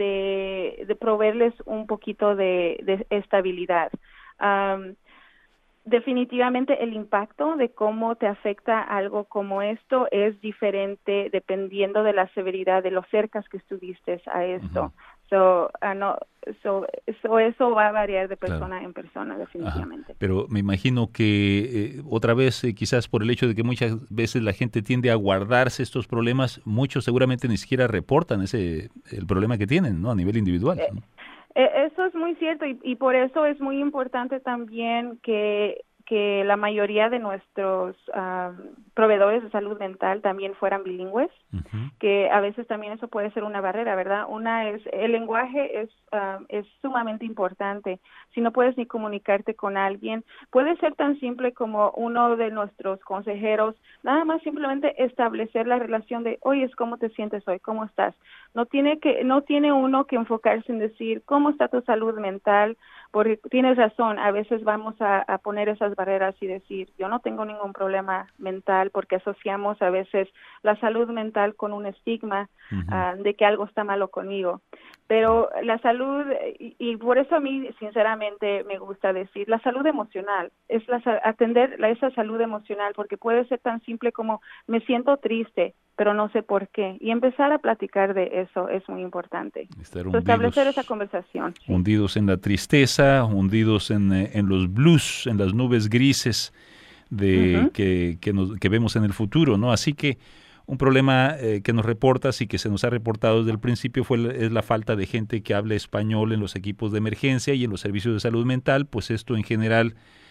De, de proveerles un poquito de, de estabilidad. Um, definitivamente el impacto de cómo te afecta algo como esto es diferente dependiendo de la severidad de los cercas que estuviste a esto. Uh-huh. So, uh, no, so, so eso va a variar de persona claro. en persona, definitivamente. Ajá. Pero me imagino que eh, otra vez, eh, quizás por el hecho de que muchas veces la gente tiende a guardarse estos problemas, muchos seguramente ni siquiera reportan ese el problema que tienen, ¿no? A nivel individual. Eh, ¿no? eh, eso es muy cierto y, y por eso es muy importante también que que la mayoría de nuestros uh, proveedores de salud mental también fueran bilingües, uh-huh. que a veces también eso puede ser una barrera, ¿verdad? Una es, el lenguaje es, uh, es sumamente importante. Si no puedes ni comunicarte con alguien, puede ser tan simple como uno de nuestros consejeros, nada más simplemente establecer la relación de, oye, ¿cómo te sientes hoy? ¿Cómo estás? No tiene que, no tiene uno que enfocarse en decir, ¿cómo está tu salud mental? Porque tienes razón, a veces vamos a, a poner esas barreras y decir, yo no tengo ningún problema mental, porque asociamos a veces la salud mental con un estigma uh-huh. uh, de que algo está malo conmigo. Pero la salud, y, y por eso a mí sinceramente me gusta decir, la salud emocional, es la, atender la, esa salud emocional, porque puede ser tan simple como me siento triste, pero no sé por qué. Y empezar a platicar de eso es muy importante. Estar hundidos, establecer esa conversación. Sí. Hundidos en la tristeza, hundidos en, en los blues, en las nubes grises de uh-huh. que, que, nos, que vemos en el futuro, ¿no? Así que un problema eh, que nos reportas y que se nos ha reportado desde el principio fue la, es la falta de gente que hable español en los equipos de emergencia y en los servicios de salud mental, pues esto en general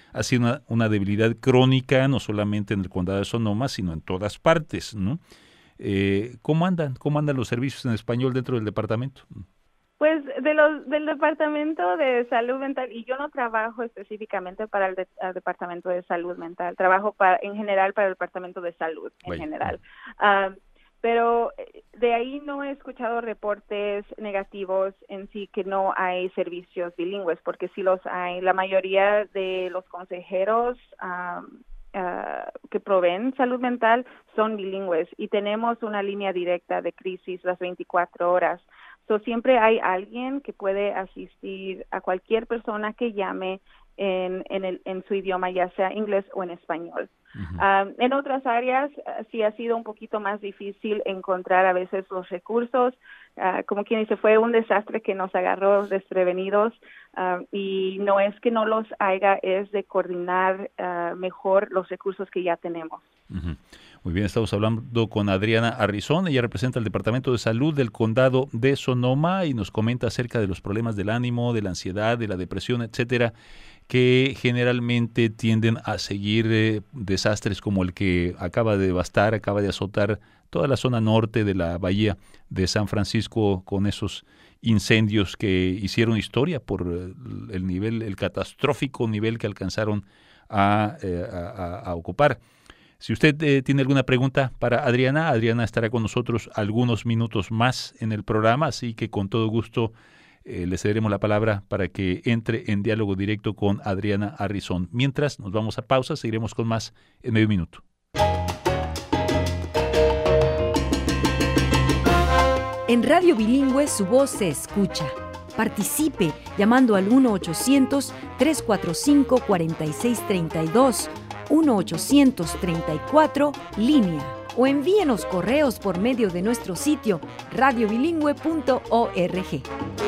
ha sido una, una debilidad crónica, no solamente en el condado de Sonoma, sino en todas partes, ¿no? Eh, ¿Cómo andan? ¿Cómo andan los servicios en español dentro del departamento? Pues de los del Departamento de Salud Mental, y yo no trabajo específicamente para el, de, el Departamento de Salud Mental, trabajo para, en general para el Departamento de Salud en Vaya. general. Uh, pero de ahí no he escuchado reportes negativos en sí que no hay servicios bilingües, porque sí los hay. La mayoría de los consejeros um, uh, que proveen salud mental son bilingües y tenemos una línea directa de crisis las veinticuatro horas. So, siempre hay alguien que puede asistir a cualquier persona que llame en, en, el, en su idioma, ya sea inglés o en español. Uh-huh. Um, en otras áreas uh, sí ha sido un poquito más difícil encontrar a veces los recursos. Uh, como quien dice, fue un desastre que nos agarró desprevenidos uh, y no es que no los haya, es de coordinar uh, mejor los recursos que ya tenemos. Uh-huh. Muy bien, estamos hablando con Adriana Arrizón. Ella representa el Departamento de Salud del Condado de Sonoma y nos comenta acerca de los problemas del ánimo, de la ansiedad, de la depresión, etcétera, que generalmente tienden a seguir eh, desastres como el que acaba de devastar, acaba de azotar toda la zona norte de la bahía de San Francisco con esos incendios que hicieron historia por el nivel, el catastrófico nivel que alcanzaron a, eh, a, a ocupar. Si usted eh, tiene alguna pregunta para Adriana, Adriana estará con nosotros algunos minutos más en el programa, así que con todo gusto eh, le cederemos la palabra para que entre en diálogo directo con Adriana Arrizón. Mientras nos vamos a pausa, seguiremos con más en medio minuto. En Radio Bilingüe su voz se escucha. Participe llamando al uno ochocientos, tres cuatro cinco, cuatro seis tres dos, uno ochocientos treinta y cuatro, línea, o envíenos correos por medio de nuestro sitio radio bilingüe punto org.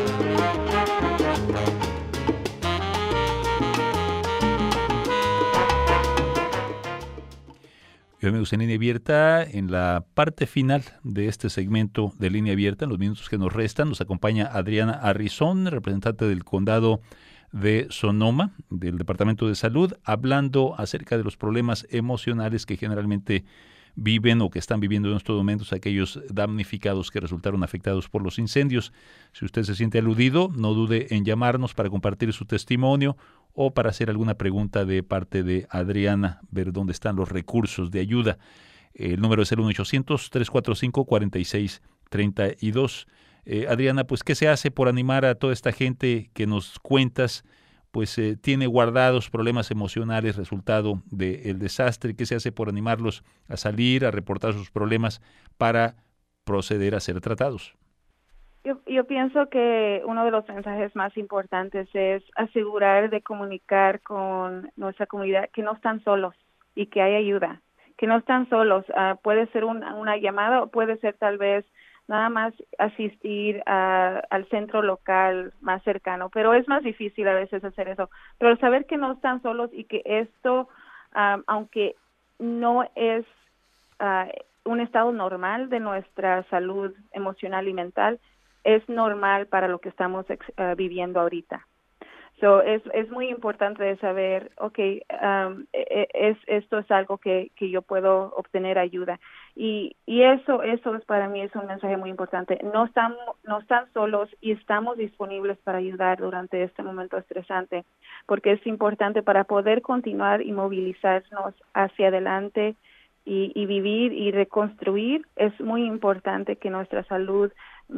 Yo amigos en Línea Abierta, en la parte final de este segmento de Línea Abierta, en los minutos que nos restan, nos acompaña Adriana Arrizón, representante del condado de Sonoma, del Departamento de Salud, hablando acerca de los problemas emocionales que generalmente viven o que están viviendo en estos momentos aquellos damnificados que resultaron afectados por los incendios. Si usted se siente aludido, no dude en llamarnos para compartir su testimonio o para hacer alguna pregunta de parte de Adriana, ver dónde están los recursos de ayuda. El número es el uno ochocientos, tres cuatro cinco, cuatro seis tres dos. Eh, Adriana, pues, ¿qué se hace por animar a toda esta gente que nos cuentas? Pues eh, tiene guardados problemas emocionales resultado del desastre. ¿Qué se hace por animarlos a salir, a reportar sus problemas para proceder a ser tratados? Yo, yo pienso que uno de los mensajes más importantes es asegurar de comunicar con nuestra comunidad que no están solos y que hay ayuda, que no están solos. Uh, puede ser un, una llamada o puede ser tal vez nada más asistir a, al centro local más cercano, pero es más difícil a veces hacer eso. Pero saber que no están solos y que esto, um, aunque no es uh, un estado normal de nuestra salud emocional y mental, es normal para lo que estamos uh, viviendo ahorita. So, es, es muy importante de saber, okay, um, es, esto es algo que, que yo puedo obtener ayuda. Y, y eso, eso es para mí es un mensaje muy importante. No están, no están solos y estamos disponibles para ayudar durante este momento estresante, porque es importante para poder continuar y movilizarnos hacia adelante y, y vivir y reconstruir. Es muy importante que nuestra salud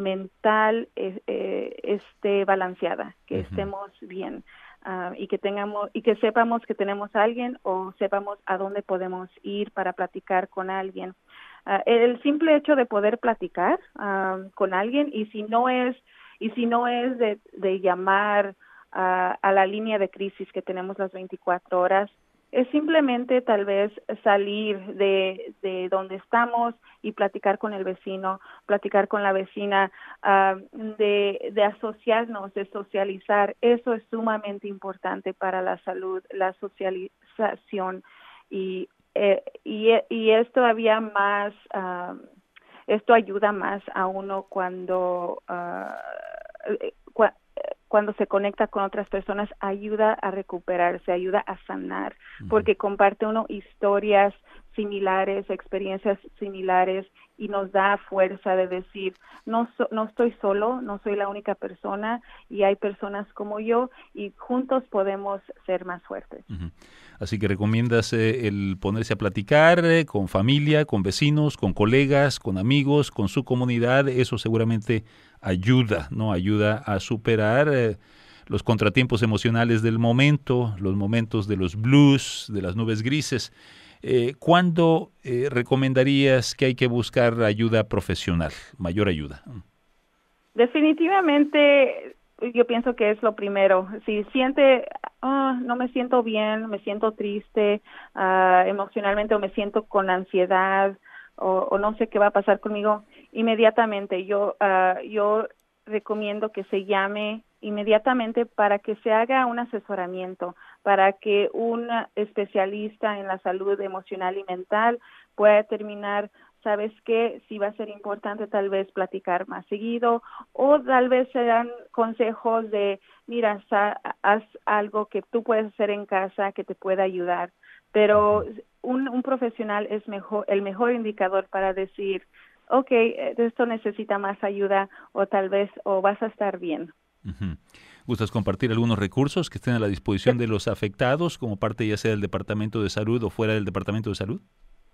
mental eh, eh, esté balanceada, que uh-huh. estemos bien uh, y que tengamos y que sepamos que tenemos a alguien o sepamos a dónde podemos ir para platicar con alguien. Uh, el simple hecho de poder platicar uh, con alguien y si no es y si no es de, de llamar uh, a la línea de crisis que tenemos las veinticuatro horas, es simplemente tal vez salir de, de donde estamos y platicar con el vecino, platicar con la vecina, uh, de, de asociarnos, de socializar. Eso es sumamente importante para la salud, la socialización. Y, eh, y, y es todavía más, uh, esto ayuda más a uno cuando... Uh, cu- cuando se conecta con otras personas, ayuda a recuperarse, ayuda a sanar, porque comparte uno historias similares, experiencias similares, y nos da fuerza de decir, no, so, no estoy solo, no soy la única persona, y hay personas como yo, y juntos podemos ser más fuertes. Uh-huh. Así que recomiendas eh, el ponerse a platicar eh, con familia, con vecinos, con colegas, con amigos, con su comunidad. Eso seguramente ayuda, ¿no? Ayuda a superar eh, los contratiempos emocionales del momento, los momentos de los blues, de las nubes grises. Eh, ¿Cuándo eh, recomendarías que hay que buscar ayuda profesional, mayor ayuda? Definitivamente, yo pienso que es lo primero. Si siente, oh, no me siento bien, me siento triste uh, emocionalmente, o me siento con ansiedad, o, o no sé qué va a pasar conmigo, inmediatamente yo, uh, yo recomiendo que se llame inmediatamente para que se haga un asesoramiento, para que un especialista en la salud emocional y mental pueda determinar, ¿sabes qué? Si va a ser importante tal vez platicar más seguido, o tal vez se dan consejos de, mira, haz algo que tú puedes hacer en casa que te pueda ayudar. Pero un, un profesional es mejor, el mejor indicador para decir, ok, esto necesita más ayuda, o tal vez, o vas a estar bien. Uh-huh. ¿Gustas compartir algunos recursos que estén a la disposición de los afectados como parte ya sea del Departamento de Salud o fuera del Departamento de Salud?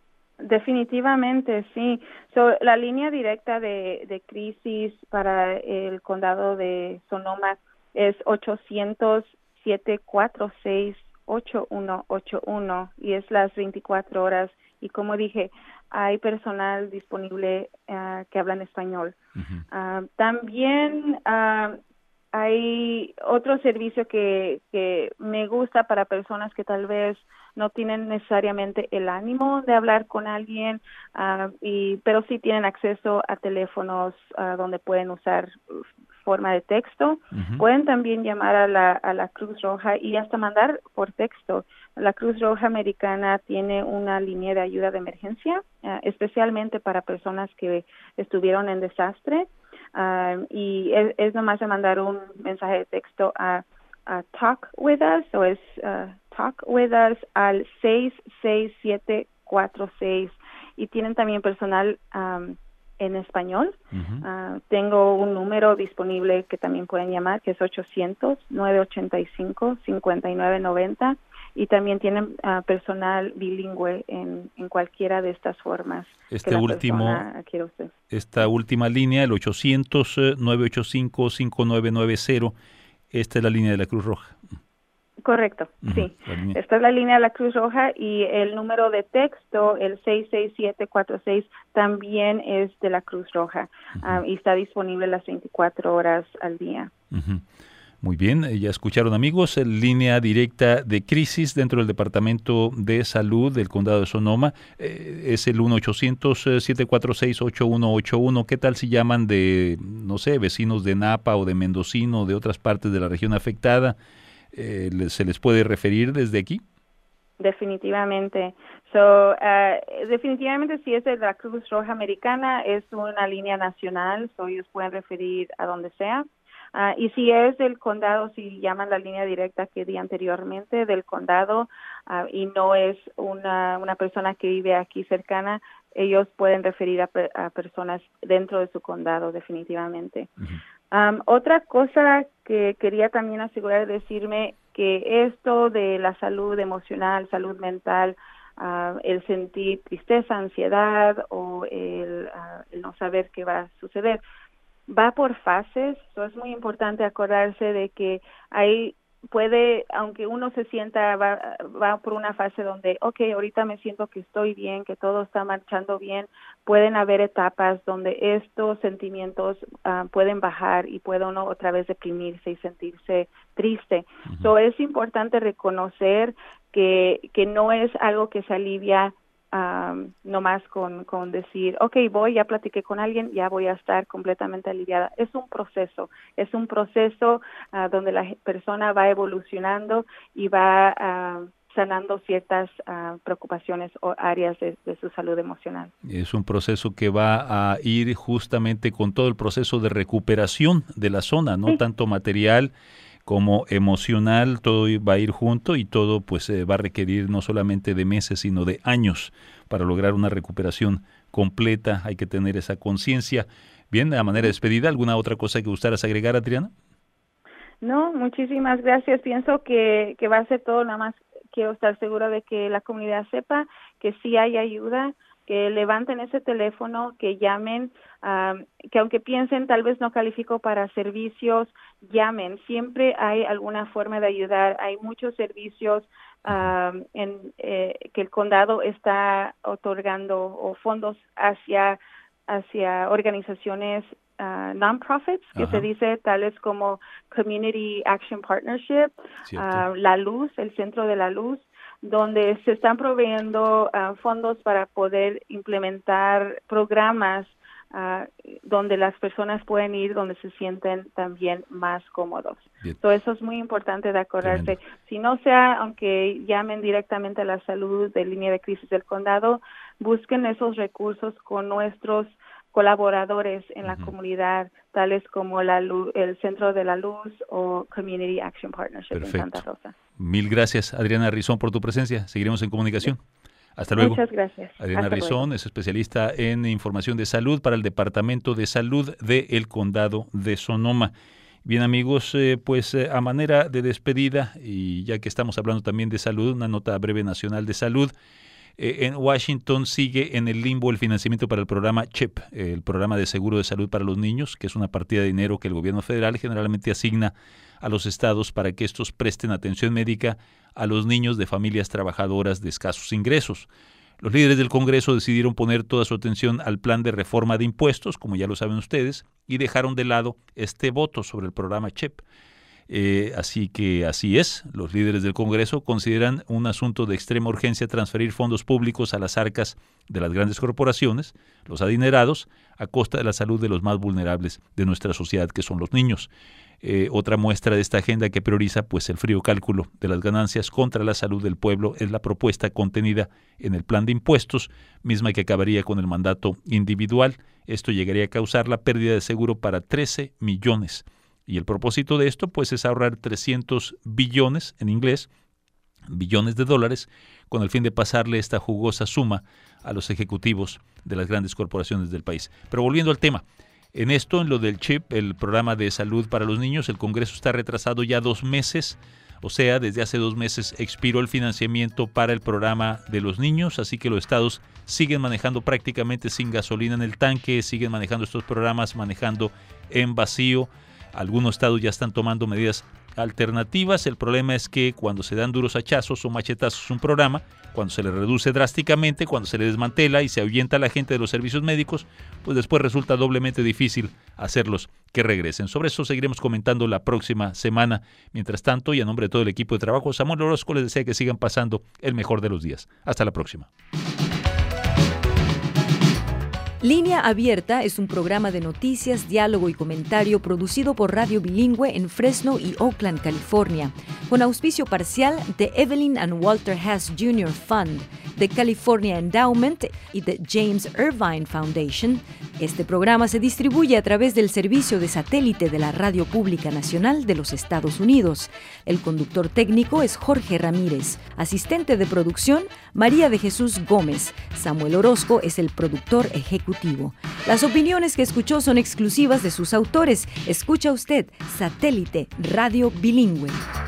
Definitivamente, sí. So, la línea directa de, de crisis para el condado de Sonoma es ochocientos, siete cuatro seis, ocho uno ocho uno, y es las veinticuatro horas. Y como dije, hay personal disponible uh, que habla en español. Uh-huh. Uh, también uh, hay otro servicio que, que me gusta para personas que tal vez no tienen necesariamente el ánimo de hablar con alguien, uh, y pero sí tienen acceso a teléfonos uh, donde pueden usar forma de texto. Uh-huh. Pueden también llamar a la, a la Cruz Roja y hasta mandar por texto. La Cruz Roja Americana tiene una línea de ayuda de emergencia, uh, especialmente para personas que estuvieron en desastre. Uh, y es, es nomás de mandar un mensaje de texto a, a Talk With Us, o es uh, Talk With Us al seis seis siete cuatro seis, y tienen también personal um, en español. Uh-huh. Uh, tengo un número disponible que también pueden llamar, que es ochocientos, nueve ochenta y cinco, cincuenta y nueve noventa, y también tienen uh, personal bilingüe en, en cualquiera de estas formas. Este último, usted. Esta última línea, el ochocientos, nueve ochenta y cinco, cincuenta y nueve noventa, esta es la línea de la Cruz Roja. Correcto, uh-huh, sí. Esta es la línea de la Cruz Roja, y el número de texto, el seis seis siete cuatro seis, también es de la Cruz Roja, uh-huh. uh, y está disponible las veinticuatro horas al día. Uh-huh. Muy bien, ya escucharon amigos, línea directa de crisis dentro del Departamento de Salud del Condado de Sonoma, eh, es el uno ochocientos, siete cuatro seis, ocho uno ocho uno. ¿Qué tal si llaman de, no sé, vecinos de Napa o de Mendocino o de otras partes de la región afectada? Eh, ¿Se les puede referir desde aquí? Definitivamente. So, uh, definitivamente si es de la Cruz Roja Americana, es una línea nacional, so ellos pueden referir a donde sea. Uh, y si es del condado, si llaman la línea directa que di anteriormente del condado, uh, y no es una, una persona que vive aquí cercana, ellos pueden referir a, a personas dentro de su condado, definitivamente. Uh-huh. Um, otra cosa que quería también asegurar de decirme, que esto de la salud emocional, salud mental, uh, el sentir tristeza, ansiedad, o el, uh, el no saber qué va a suceder, va por fases. So es muy importante acordarse de que hay puede, aunque uno se sienta, va, va por una fase donde, ok, ahorita me siento que estoy bien, que todo está marchando bien, pueden haber etapas donde estos sentimientos uh, pueden bajar y puede uno otra vez deprimirse y sentirse triste. Uh-huh. So es importante reconocer que, que no es algo que se alivia Um, no más con, con decir, ok, voy, ya platiqué con alguien, ya voy a estar completamente aliviada. Es un proceso, es un proceso uh, donde la persona va evolucionando y va uh, sanando ciertas uh, preocupaciones o áreas de, de su salud emocional. Es un proceso que va a ir justamente con todo el proceso de recuperación de la zona, no sí. tanto material como emocional, todo va a ir junto y todo pues eh, va a requerir no solamente de meses, sino de años para lograr una recuperación completa. Hay que tener esa conciencia. Bien, a manera de despedida, ¿alguna otra cosa que gustaras agregar, Adriana? No, muchísimas gracias. Pienso que, que va a ser todo, nada más quiero estar segura de que la comunidad sepa que sí hay ayuda, que levanten ese teléfono, que llamen, um, que aunque piensen tal vez no califico para servicios, llamen. Siempre hay alguna forma de ayudar. Hay muchos servicios um, en eh, que el condado está otorgando o fondos hacia hacia organizaciones uh, non-profits, que Ajá. se dice tales como Community Action Partnership, uh, La Luz, el Centro de la Luz, donde se están proveyendo uh, fondos para poder implementar programas uh, donde las personas pueden ir, donde se sienten también más cómodos. So, eso es muy importante de acordarse. Tremendo. Si no sea, aunque llamen directamente a la salud de línea de crisis del condado, busquen esos recursos con nuestros colaboradores en la uh-huh. comunidad, tales como la luz, el Centro de la Luz o Community Action Partnership Perfecto. en Santa Rosa. Mil gracias, Adriana Rizón, por tu presencia. Seguiremos en comunicación. Hasta luego. Muchas gracias. Adriana Hasta Rizón luego. es especialista en información de salud para el Departamento de Salud del Condado de Sonoma. Bien, amigos, eh, pues eh, a manera de despedida, y ya que estamos hablando también de salud, una nota breve nacional de salud. Eh, en Washington sigue en el limbo el financiamiento para el programa CHIP, eh, el programa de seguro de salud para los niños, que es una partida de dinero que el gobierno federal generalmente asigna a los estados para que estos presten atención médica a los niños de familias trabajadoras de escasos ingresos. Los líderes del Congreso decidieron poner toda su atención al plan de reforma de impuestos, como ya lo saben ustedes, y dejaron de lado este voto sobre el programa CHIP. Eh, así que así es, los líderes del Congreso consideran un asunto de extrema urgencia transferir fondos públicos a las arcas de las grandes corporaciones, los adinerados, a costa de la salud de los más vulnerables de nuestra sociedad, que son los niños. Eh, otra muestra de esta agenda que prioriza pues el frío cálculo de las ganancias contra la salud del pueblo es la propuesta contenida en el plan de impuestos, misma que acabaría con el mandato individual. Esto llegaría a causar la pérdida de seguro para trece millones. Y el propósito de esto pues es ahorrar trescientos billones, en inglés, billones de dólares, con el fin de pasarle esta jugosa suma a los ejecutivos de las grandes corporaciones del país. Pero volviendo al tema, en esto, en lo del CHIP, el programa de salud para los niños, el Congreso está retrasado ya dos meses, o sea, desde hace dos meses expiró el financiamiento para el programa de los niños, así que los estados siguen manejando prácticamente sin gasolina en el tanque, siguen manejando estos programas, manejando en vacío. Algunos estados ya están tomando medidas alternativas. El problema es que cuando se dan duros hachazos o machetazos a un programa, cuando se le reduce drásticamente, cuando se le desmantela y se ahuyenta a la gente de los servicios médicos, pues después resulta doblemente difícil hacerlos que regresen. Sobre eso seguiremos comentando la próxima semana. Mientras tanto, y a nombre de todo el equipo de trabajo, Samuel Orozco les desea que sigan pasando el mejor de los días. Hasta la próxima. Línea Abierta es un programa de noticias, diálogo y comentario producido por Radio Bilingüe en Fresno y Oakland, California, con auspicio parcial de Evelyn and Walter Hess junior Fund, de California Endowment y de James Irvine Foundation. Este programa se distribuye a través del servicio de satélite de la Radio Pública Nacional de los Estados Unidos. El conductor técnico es Jorge Ramírez. Asistente de producción, María de Jesús Gómez. Samuel Orozco es el productor ejecutivo. Las opiniones que escuchó son exclusivas de sus autores. Escucha usted Satélite Radio Bilingüe.